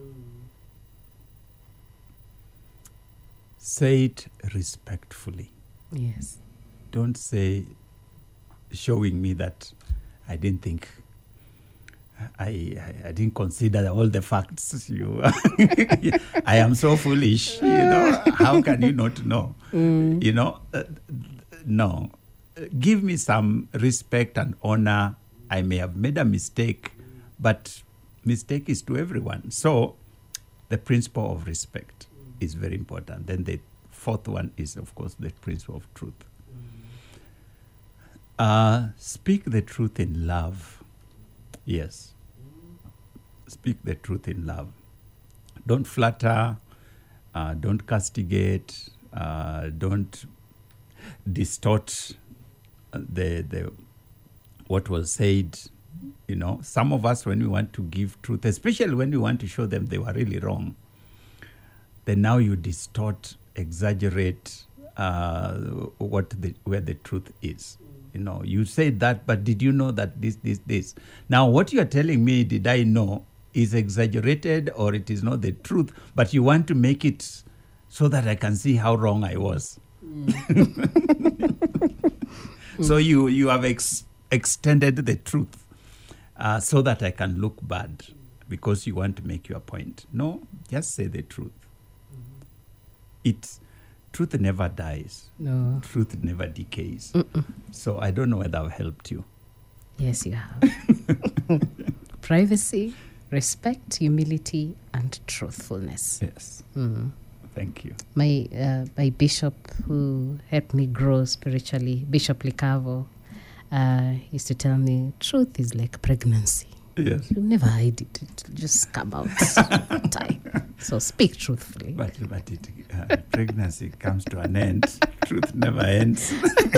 Say it respectfully. Yes. Don't say, showing me that I didn't think I, I, I didn't consider all the facts. You, I am so foolish. You know, how can you not know? Mm. You know, uh, no. Give me some respect and honor. I may have made a mistake, but mistake is to everyone. So, the principle of respect is very important. Then the fourth one is, of course, the principle of truth. Uh, speak the truth in love. Yes. Speak the truth in love. Don't flatter. Uh, don't castigate. Uh, don't distort the the what was said. You know, some of us, when we want to give truth, especially when we want to show them they were really wrong, then now you distort, exaggerate uh, what the where the truth is. You know, you said that, but did you know that this, this, this? Now, what you are telling me, did I know, is exaggerated or it is not the truth, but you want to make it so that I can see how wrong I was. Mm. So you, you have ex- extended the truth uh, so that I can look bad because you want to make your point. No, just say the truth. Mm. It's... Truth never dies. No. Truth never decays. Mm-mm. So I don't know whether I've helped you. Yes, you have. Privacy, respect, humility, and truthfulness. Yes. Mm. Thank you. My uh, my bishop who helped me grow spiritually, Bishop Likavo, uh, used to tell me, truth is like pregnancy. Yes. You never hide it. It'll just come out time. So speak truthfully. But, but it, uh, pregnancy comes to an end. Truth never ends.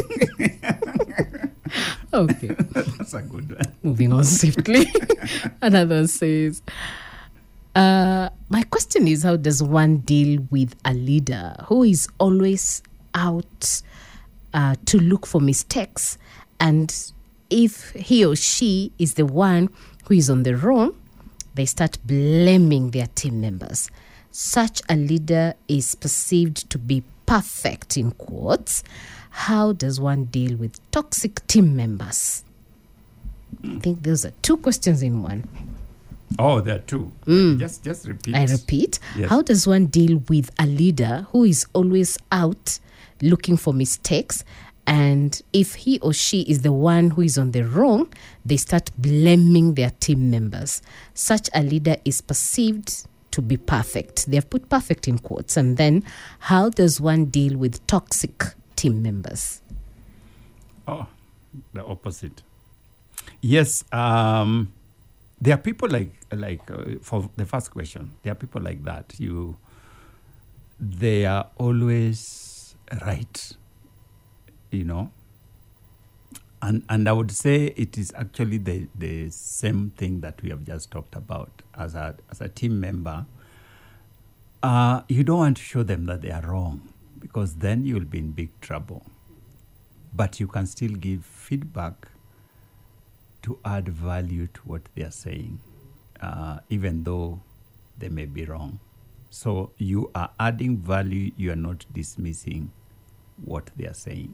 Okay. That's a good one. Moving on swiftly. Another says, uh, my question is, how does one deal with a leader who is always out uh, to look for mistakes, and if he or she is the one who is on the wrong, they start blaming their team members. Such a leader is perceived to be perfect, in quotes. How does one deal with toxic team members? I think those are two questions in one. Oh, there are two. Mm. Just, just repeat. I repeat. Yes. How does one deal with a leader who is always out looking for mistakes, and if he or she is the one who is on the wrong, they start blaming their team members? Such a leader is perceived to be perfect. They have put perfect in quotes. And then, how does one deal with toxic team members? Oh, the opposite. Yes, um, there are people like, like uh, for the first question, there are people like that. You, they are always right. You know, and and I would say it is actually the, the same thing that we have just talked about. As a as a team member, uh, you don't want to show them that they are wrong, because then you'll be in big trouble. But you can still give feedback to add value to what they are saying, uh, even though they may be wrong. So you are adding value, you are not dismissing what they are saying.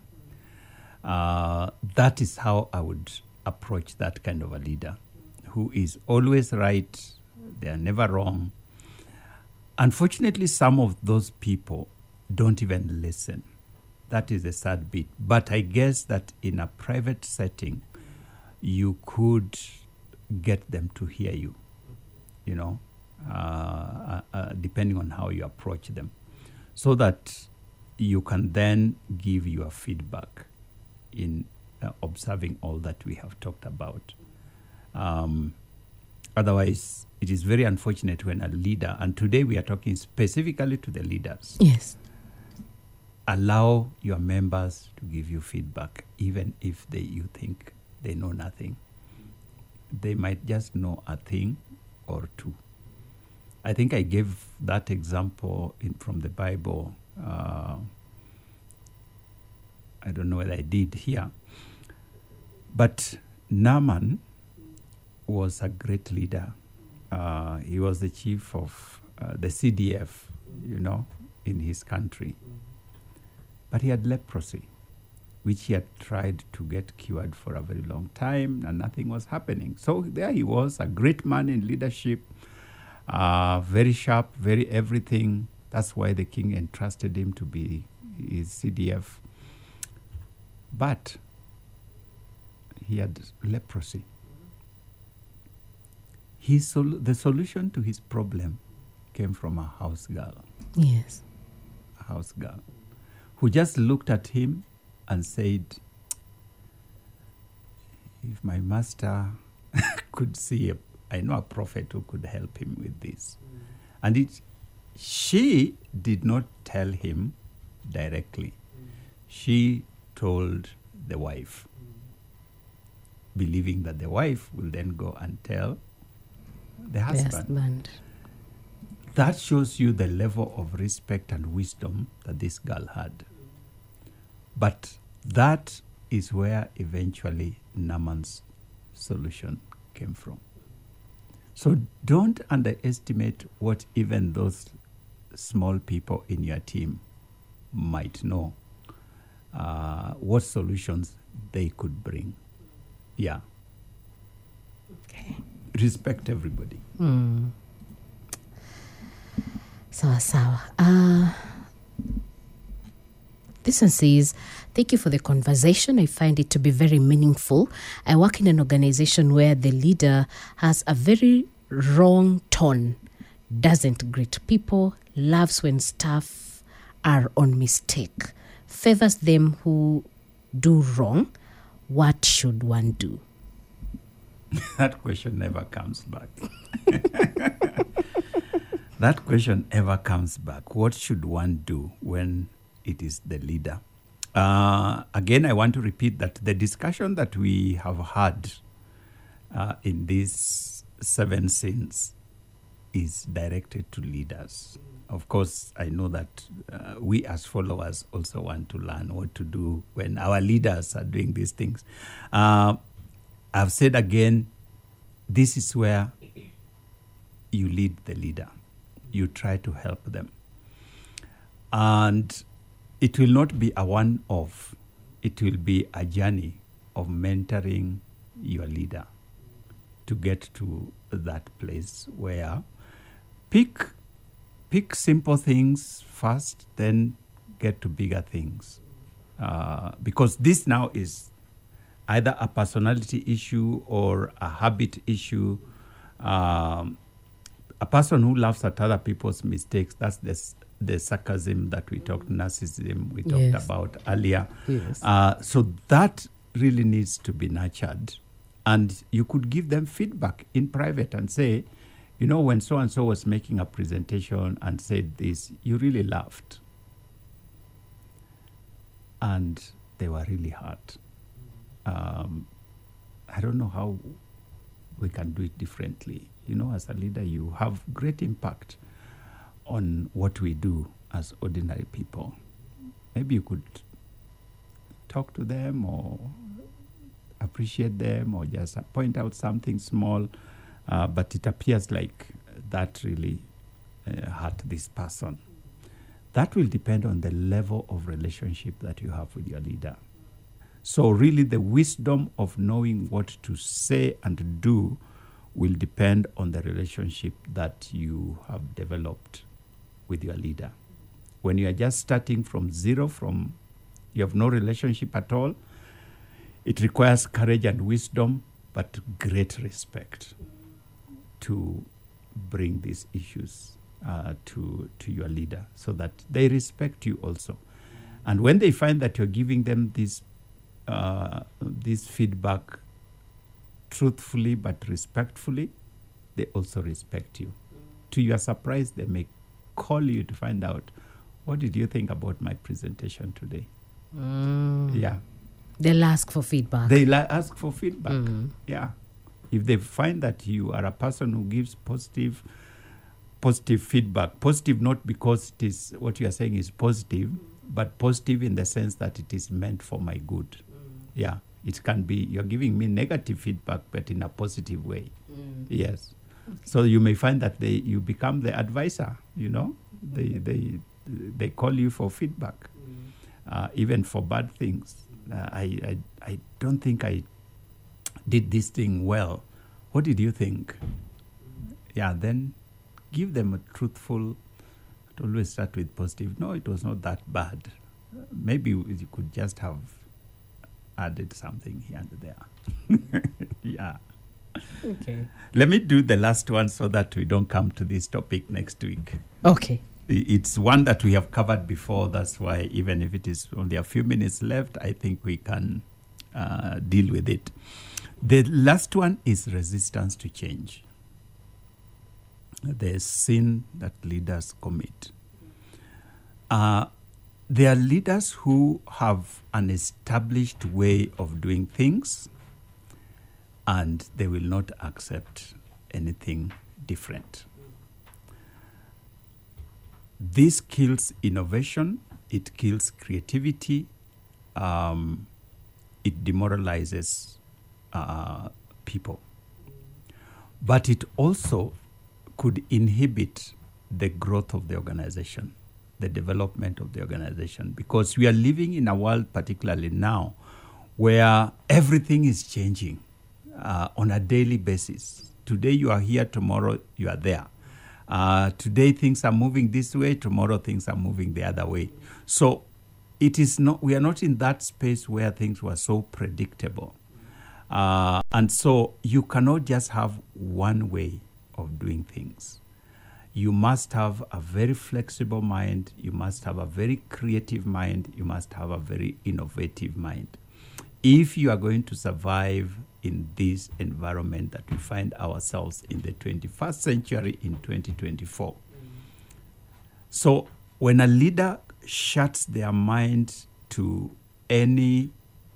Uh, that is how I would approach that kind of a leader, who is always right, they are never wrong. Unfortunately, some of those people don't even listen. That is the sad bit. But I guess that in a private setting, you could get them to hear you, you know, uh, uh, depending on how you approach them, so that you can then give your feedback in uh, observing all that we have talked about. Um, otherwise, it is very unfortunate when a leader, and today we are talking specifically to the leaders. Yes. Allow your members to give you feedback, even if they you think they know nothing. They might just know a thing or two. I think I gave that example in, from the Bible. Uh, I don't know whether I did here. But Naaman was a great leader. Uh, he was the chief of uh, the C D F, you know, in his country. But he had leprosy. which he had tried to get cured for a very long time, and nothing was happening. So there he was, a great man in leadership, uh, very sharp, very everything. That's why the king entrusted him to be his C D F. But he had leprosy. His sol- the solution to his problem came from a house girl. Yes. A house girl who just looked at him and said, if my master could see, a, I know a prophet who could help him with this. Mm. And it, she did not tell him directly. Mm. She told the wife, mm. believing that the wife will then go and tell the husband. The husband. That shows you the level of respect and wisdom that this girl had. But that is where eventually Naaman's solution came from. So don't underestimate what even those small people in your team might know, uh, what solutions they could bring. Yeah. Okay. Respect everybody. Mm. Sawa sawa. Uh, this one says, thank you for the conversation. I find it to be very meaningful. I work in an organization where the leader has a very wrong tone, doesn't greet people, loves when staff are on mistake, favors them who do wrong. What should one do? That question never comes back. That question ever comes back. What should one do when it is the leader? Uh, again, I want to repeat that the discussion that we have had uh, in these seven sins is directed to leaders. Of course, I know that uh, we as followers also want to learn what to do when our leaders are doing these things. Uh, I've said again, this is where you lead the leader. You try to help them. And it will not be a one-off. It will be a journey of mentoring your leader to get to that place where pick, pick simple things first, then get to bigger things. Uh, because this now is either a personality issue or a habit issue. Um, a person who laughs at other people's mistakes, that's the, the sarcasm that we talked, narcissism we talked yes. about earlier. Yes. Uh, so that really needs to be nurtured. And you could give them feedback in private and say, you know, when so-and-so was making a presentation and said this, you really laughed. And they were really hurt. Um, I don't know how we can do it differently. You know, as a leader, you have great impact on what we do as ordinary people. Maybe you could talk to them or appreciate them or just point out something small, uh, but it appears like that really uh, hurt this person. That will depend on the level of relationship that you have with your leader. So really the wisdom of knowing what to say and do will depend on the relationship that you have developed with your leader. When you are just starting from zero, from you have no relationship at all, it requires courage and wisdom, but great respect to bring these issues uh, to, to your leader so that they respect you also. And when they find that you're giving them this, uh, this feedback truthfully but respectfully, they also respect you. To your surprise, they may call you to find out, what did you think about my presentation today? Mm. Yeah. They'll ask for feedback. They la- ask for feedback. Mm. Yeah. If they find that you are a person who gives positive, positive feedback, positive not because it is what you are saying is positive, but positive in the sense that it is meant for my good. Mm. Yeah. It can be you're giving me negative feedback, but in a positive way. Mm. Yes. Okay. So you may find that they you become the advisor. You know, they they they call you for feedback, mm. uh, even for bad things. uh, I, I, I don't think I did this thing well. What did you think? Yeah, then give them a truthful, always start with positive. No, it was not that bad. Maybe you could just have added something here and there. Yeah. Okay. Let me do the last one so that we don't come to this topic next week. Okay. It's one that we have covered before. That's why even if it is only a few minutes left, I think we can uh, deal with it. The last one is resistance to change. The sin that leaders commit. Uh, there are leaders who have an established way of doing things, and they will not accept anything different. This kills innovation, it kills creativity, um, it demoralizes uh, people. But it also could inhibit the growth of the organization, the development of the organization, because we are living in a world, particularly now, where everything is changing uh, on a daily basis. Today you are here, tomorrow you are there. Uh, today things are moving this way, tomorrow things are moving the other way. So it is not, we are not in that space where things were so predictable. Uh, and so you cannot just have one way of doing things. You must have a very flexible mind. You must have a very creative mind. You must have a very innovative mind. If you are going to survive in this environment that we find ourselves in the twenty-first century in twenty twenty-four. Mm. So when a leader shuts their mind to any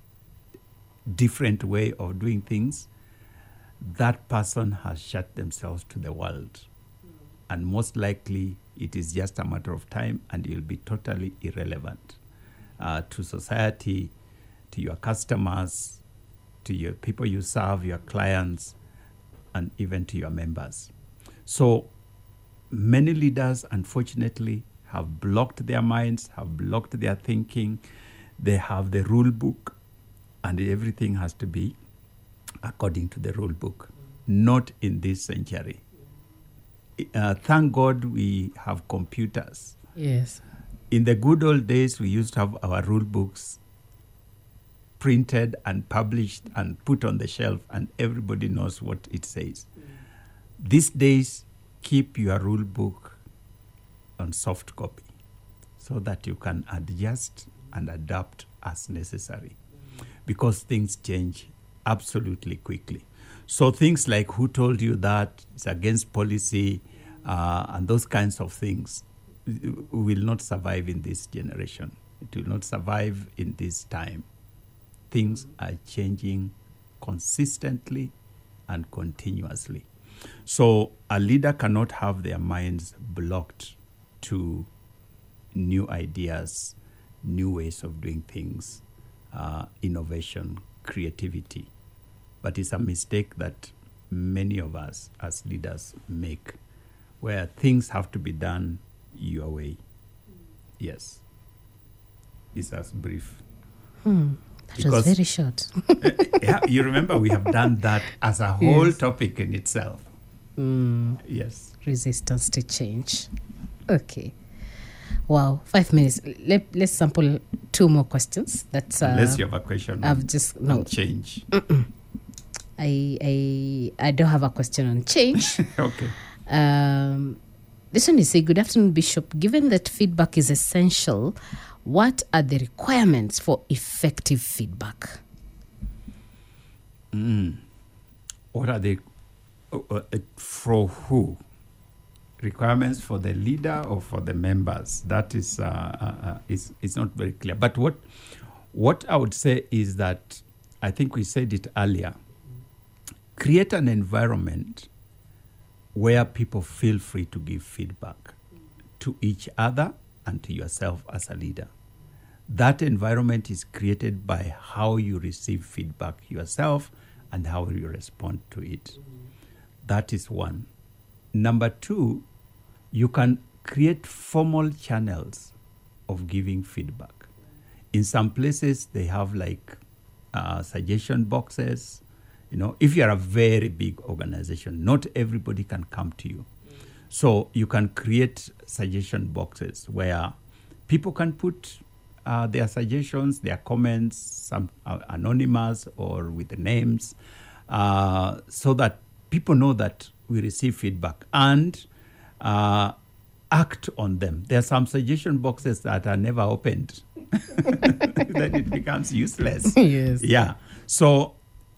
different way of doing things, that person has shut themselves to the world. Mm. And most likely it is just a matter of time and you'll be totally irrelevant uh, to society, to your customers, to your people you serve, your clients, and even to your members. So many leaders, unfortunately, have blocked their minds, have blocked their thinking. They have the rule book, and everything has to be according to the rule book, not in this century. Uh, thank God we have computers. Yes. In the good old days, we used to have our rule books printed and published and put on the shelf, and everybody knows what it says. Mm. These days, keep your rule book on soft copy so that you can adjust and adapt as necessary, mm. because things change absolutely quickly. So things like who told you that, it's against policy, uh, and those kinds of things will not survive in this generation. It will not survive in this time. Things are changing consistently and continuously. So a leader cannot have their minds blocked to new ideas, new ways of doing things, uh, innovation, creativity. But it's a mistake that many of us as leaders make, where things have to be done your way. Yes. It's as brief. Hmm. That because, was very short. Yeah, you remember we have done that as a whole yes. topic in itself. Mm. Yes. Resistance to change. Okay. Wow, five minutes. Let, let's sample two more questions. That's uh, unless you have a question I've on, just, no. on change. Mm-mm. I, I, I don't have a question on change. Okay. Um, this one is say, good afternoon, Bishop. Given that feedback is essential, what are the requirements for effective feedback? Mm. What are the, uh, uh, for who? Requirements for the leader or for the members? That is, uh, uh, uh, is, it's not very clear. But what, what I would say is that, I think we said it earlier, create an environment where people feel free to give feedback to each other and to yourself as a leader. That environment is created by how you receive feedback yourself and how you respond to it. Mm-hmm. That is one. Number two, you can create formal channels of giving feedback. in some places, they have like uh, suggestion boxes. You know, if you are a very big organization, not everybody can come to you. So you can create suggestion boxes where people can put uh, their suggestions, their comments, some uh, anonymous or with the names, uh, so that people know that we receive feedback and uh, act on them. There are some suggestion boxes that are never opened. Then it becomes useless. Yes. Yeah. So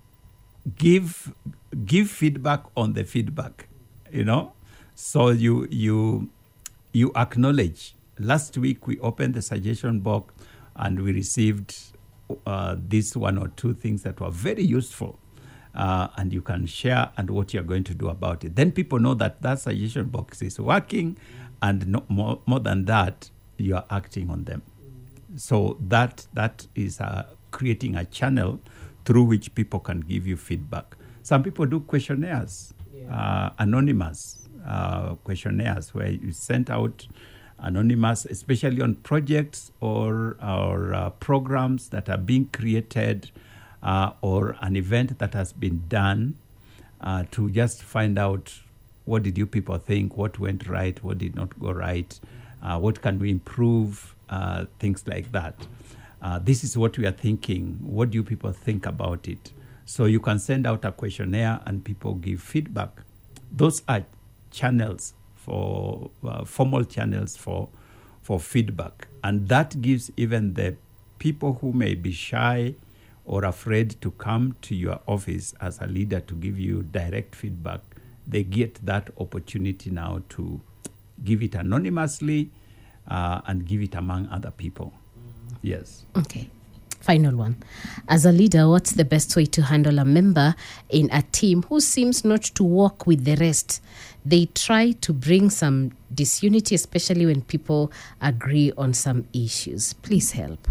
give give feedback on the feedback, you know. So you you you acknowledge. Last week we opened the suggestion box and we received uh, this one or two things that were very useful. Uh, and you can share and what you're going to do about it. Then people know that that suggestion box is working, and no, more, more than that, you are acting on them. So that that is uh, creating a channel through which people can give you feedback. Some people do questionnaires, yeah. uh, anonymous uh, questionnaires, where you send out anonymous, especially on projects or, or uh, programs that are being created, Uh, or an event that has been done, uh, to just find out what did you people think, what went right, what did not go right, uh, what can we improve, uh, things like that. Uh, this is what we are thinking. What do you people think about it? So you can send out a questionnaire and people give feedback. Those are channels for uh, formal channels for for feedback, and that gives even the people who may be shy or afraid to come to your office as a leader to give you direct feedback, they get that opportunity now to give it anonymously uh, and give it among other people. Mm. Yes. Okay. Final one. As a leader, what's the best way to handle a member in a team who seems not to work with the rest? They try to bring some disunity, especially when people agree on some issues. Please help.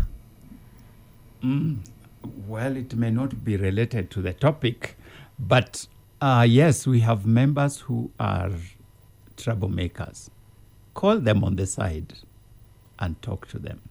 Mm. Well, it may not be related to the topic, but uh, yes, we have members who are troublemakers. Call them on the side and talk to them.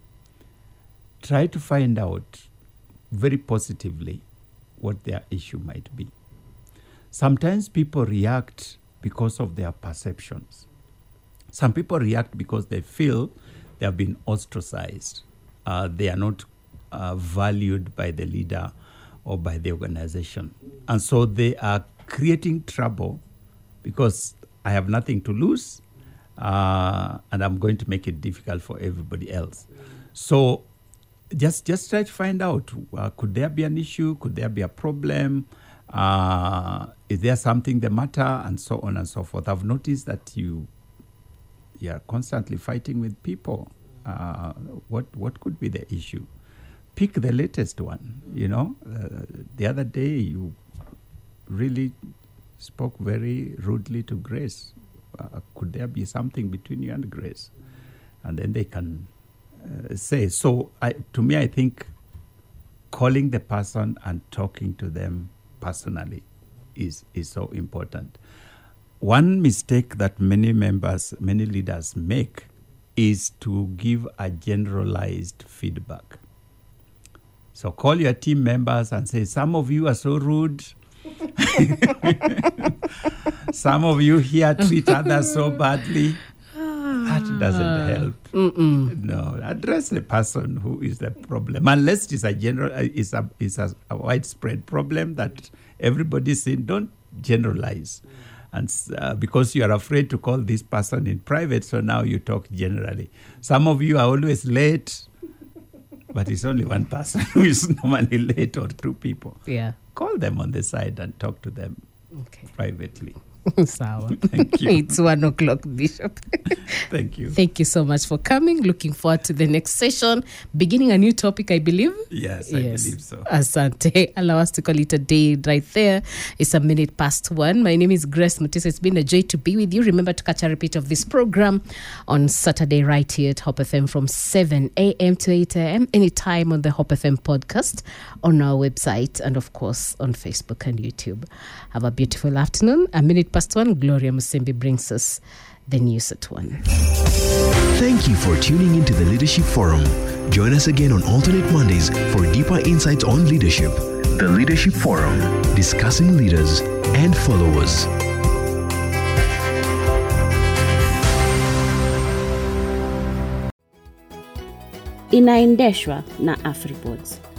Try to find out very positively what their issue might be. Sometimes people react because of their perceptions. Some people react because they feel they have been ostracized. Uh, they are not Uh, valued by the leader or by the organization. And so they are creating trouble because I have nothing to lose uh, and I'm going to make it difficult for everybody else. So just just try to find out, uh, could there be an issue? Could there be a problem? Uh, is there something the matter? And so on and so forth. I've noticed that you, you are constantly fighting with people. Uh, what what could be the issue? Pick the latest one, you know. Uh, the other day, you really spoke very rudely to Grace. Uh, could there be something between you and Grace? And then they can uh, say. So, I, to me, I think calling the person and talking to them personally is, is so important. One mistake that many members, many leaders make is to give a generalized feedback. So call your team members and say, some of you are so rude. Some of you here treat others so badly. That doesn't help. Mm-mm. No, address the person who is the problem. Unless it's a general, it's a, it's a, a widespread problem that everybody's in. Don't generalize. And uh, because you are afraid to call this person in private, so now you talk generally. Some of you are always late. But it's only one person who is normally late, or two people. Yeah. Call them on the side and talk to them okay. privately. Sawa. Thank you. It's one o'clock, Bishop. Thank you. Thank you so much for coming. Looking forward to the next session. Beginning a new topic, I believe. Yes, I yes. believe so. Asante. Allow us to call it a day right there. It's a minute past one. My name is Grace Mutisa. It's been a joy to be with you. Remember to catch a repeat of this program on Saturday right here at Hope F M from seven a.m. to eight a.m. anytime on the Hope F M podcast, on our website, and of course on Facebook and YouTube. Have a beautiful afternoon. A minute past one, Gloria Musembi brings us the news at one. Thank you for tuning into the Leadership Forum. Join us again on alternate Mondays for deeper insights on leadership. The Leadership Forum, discussing leaders and followers. Inaendeshwa na AfriPods.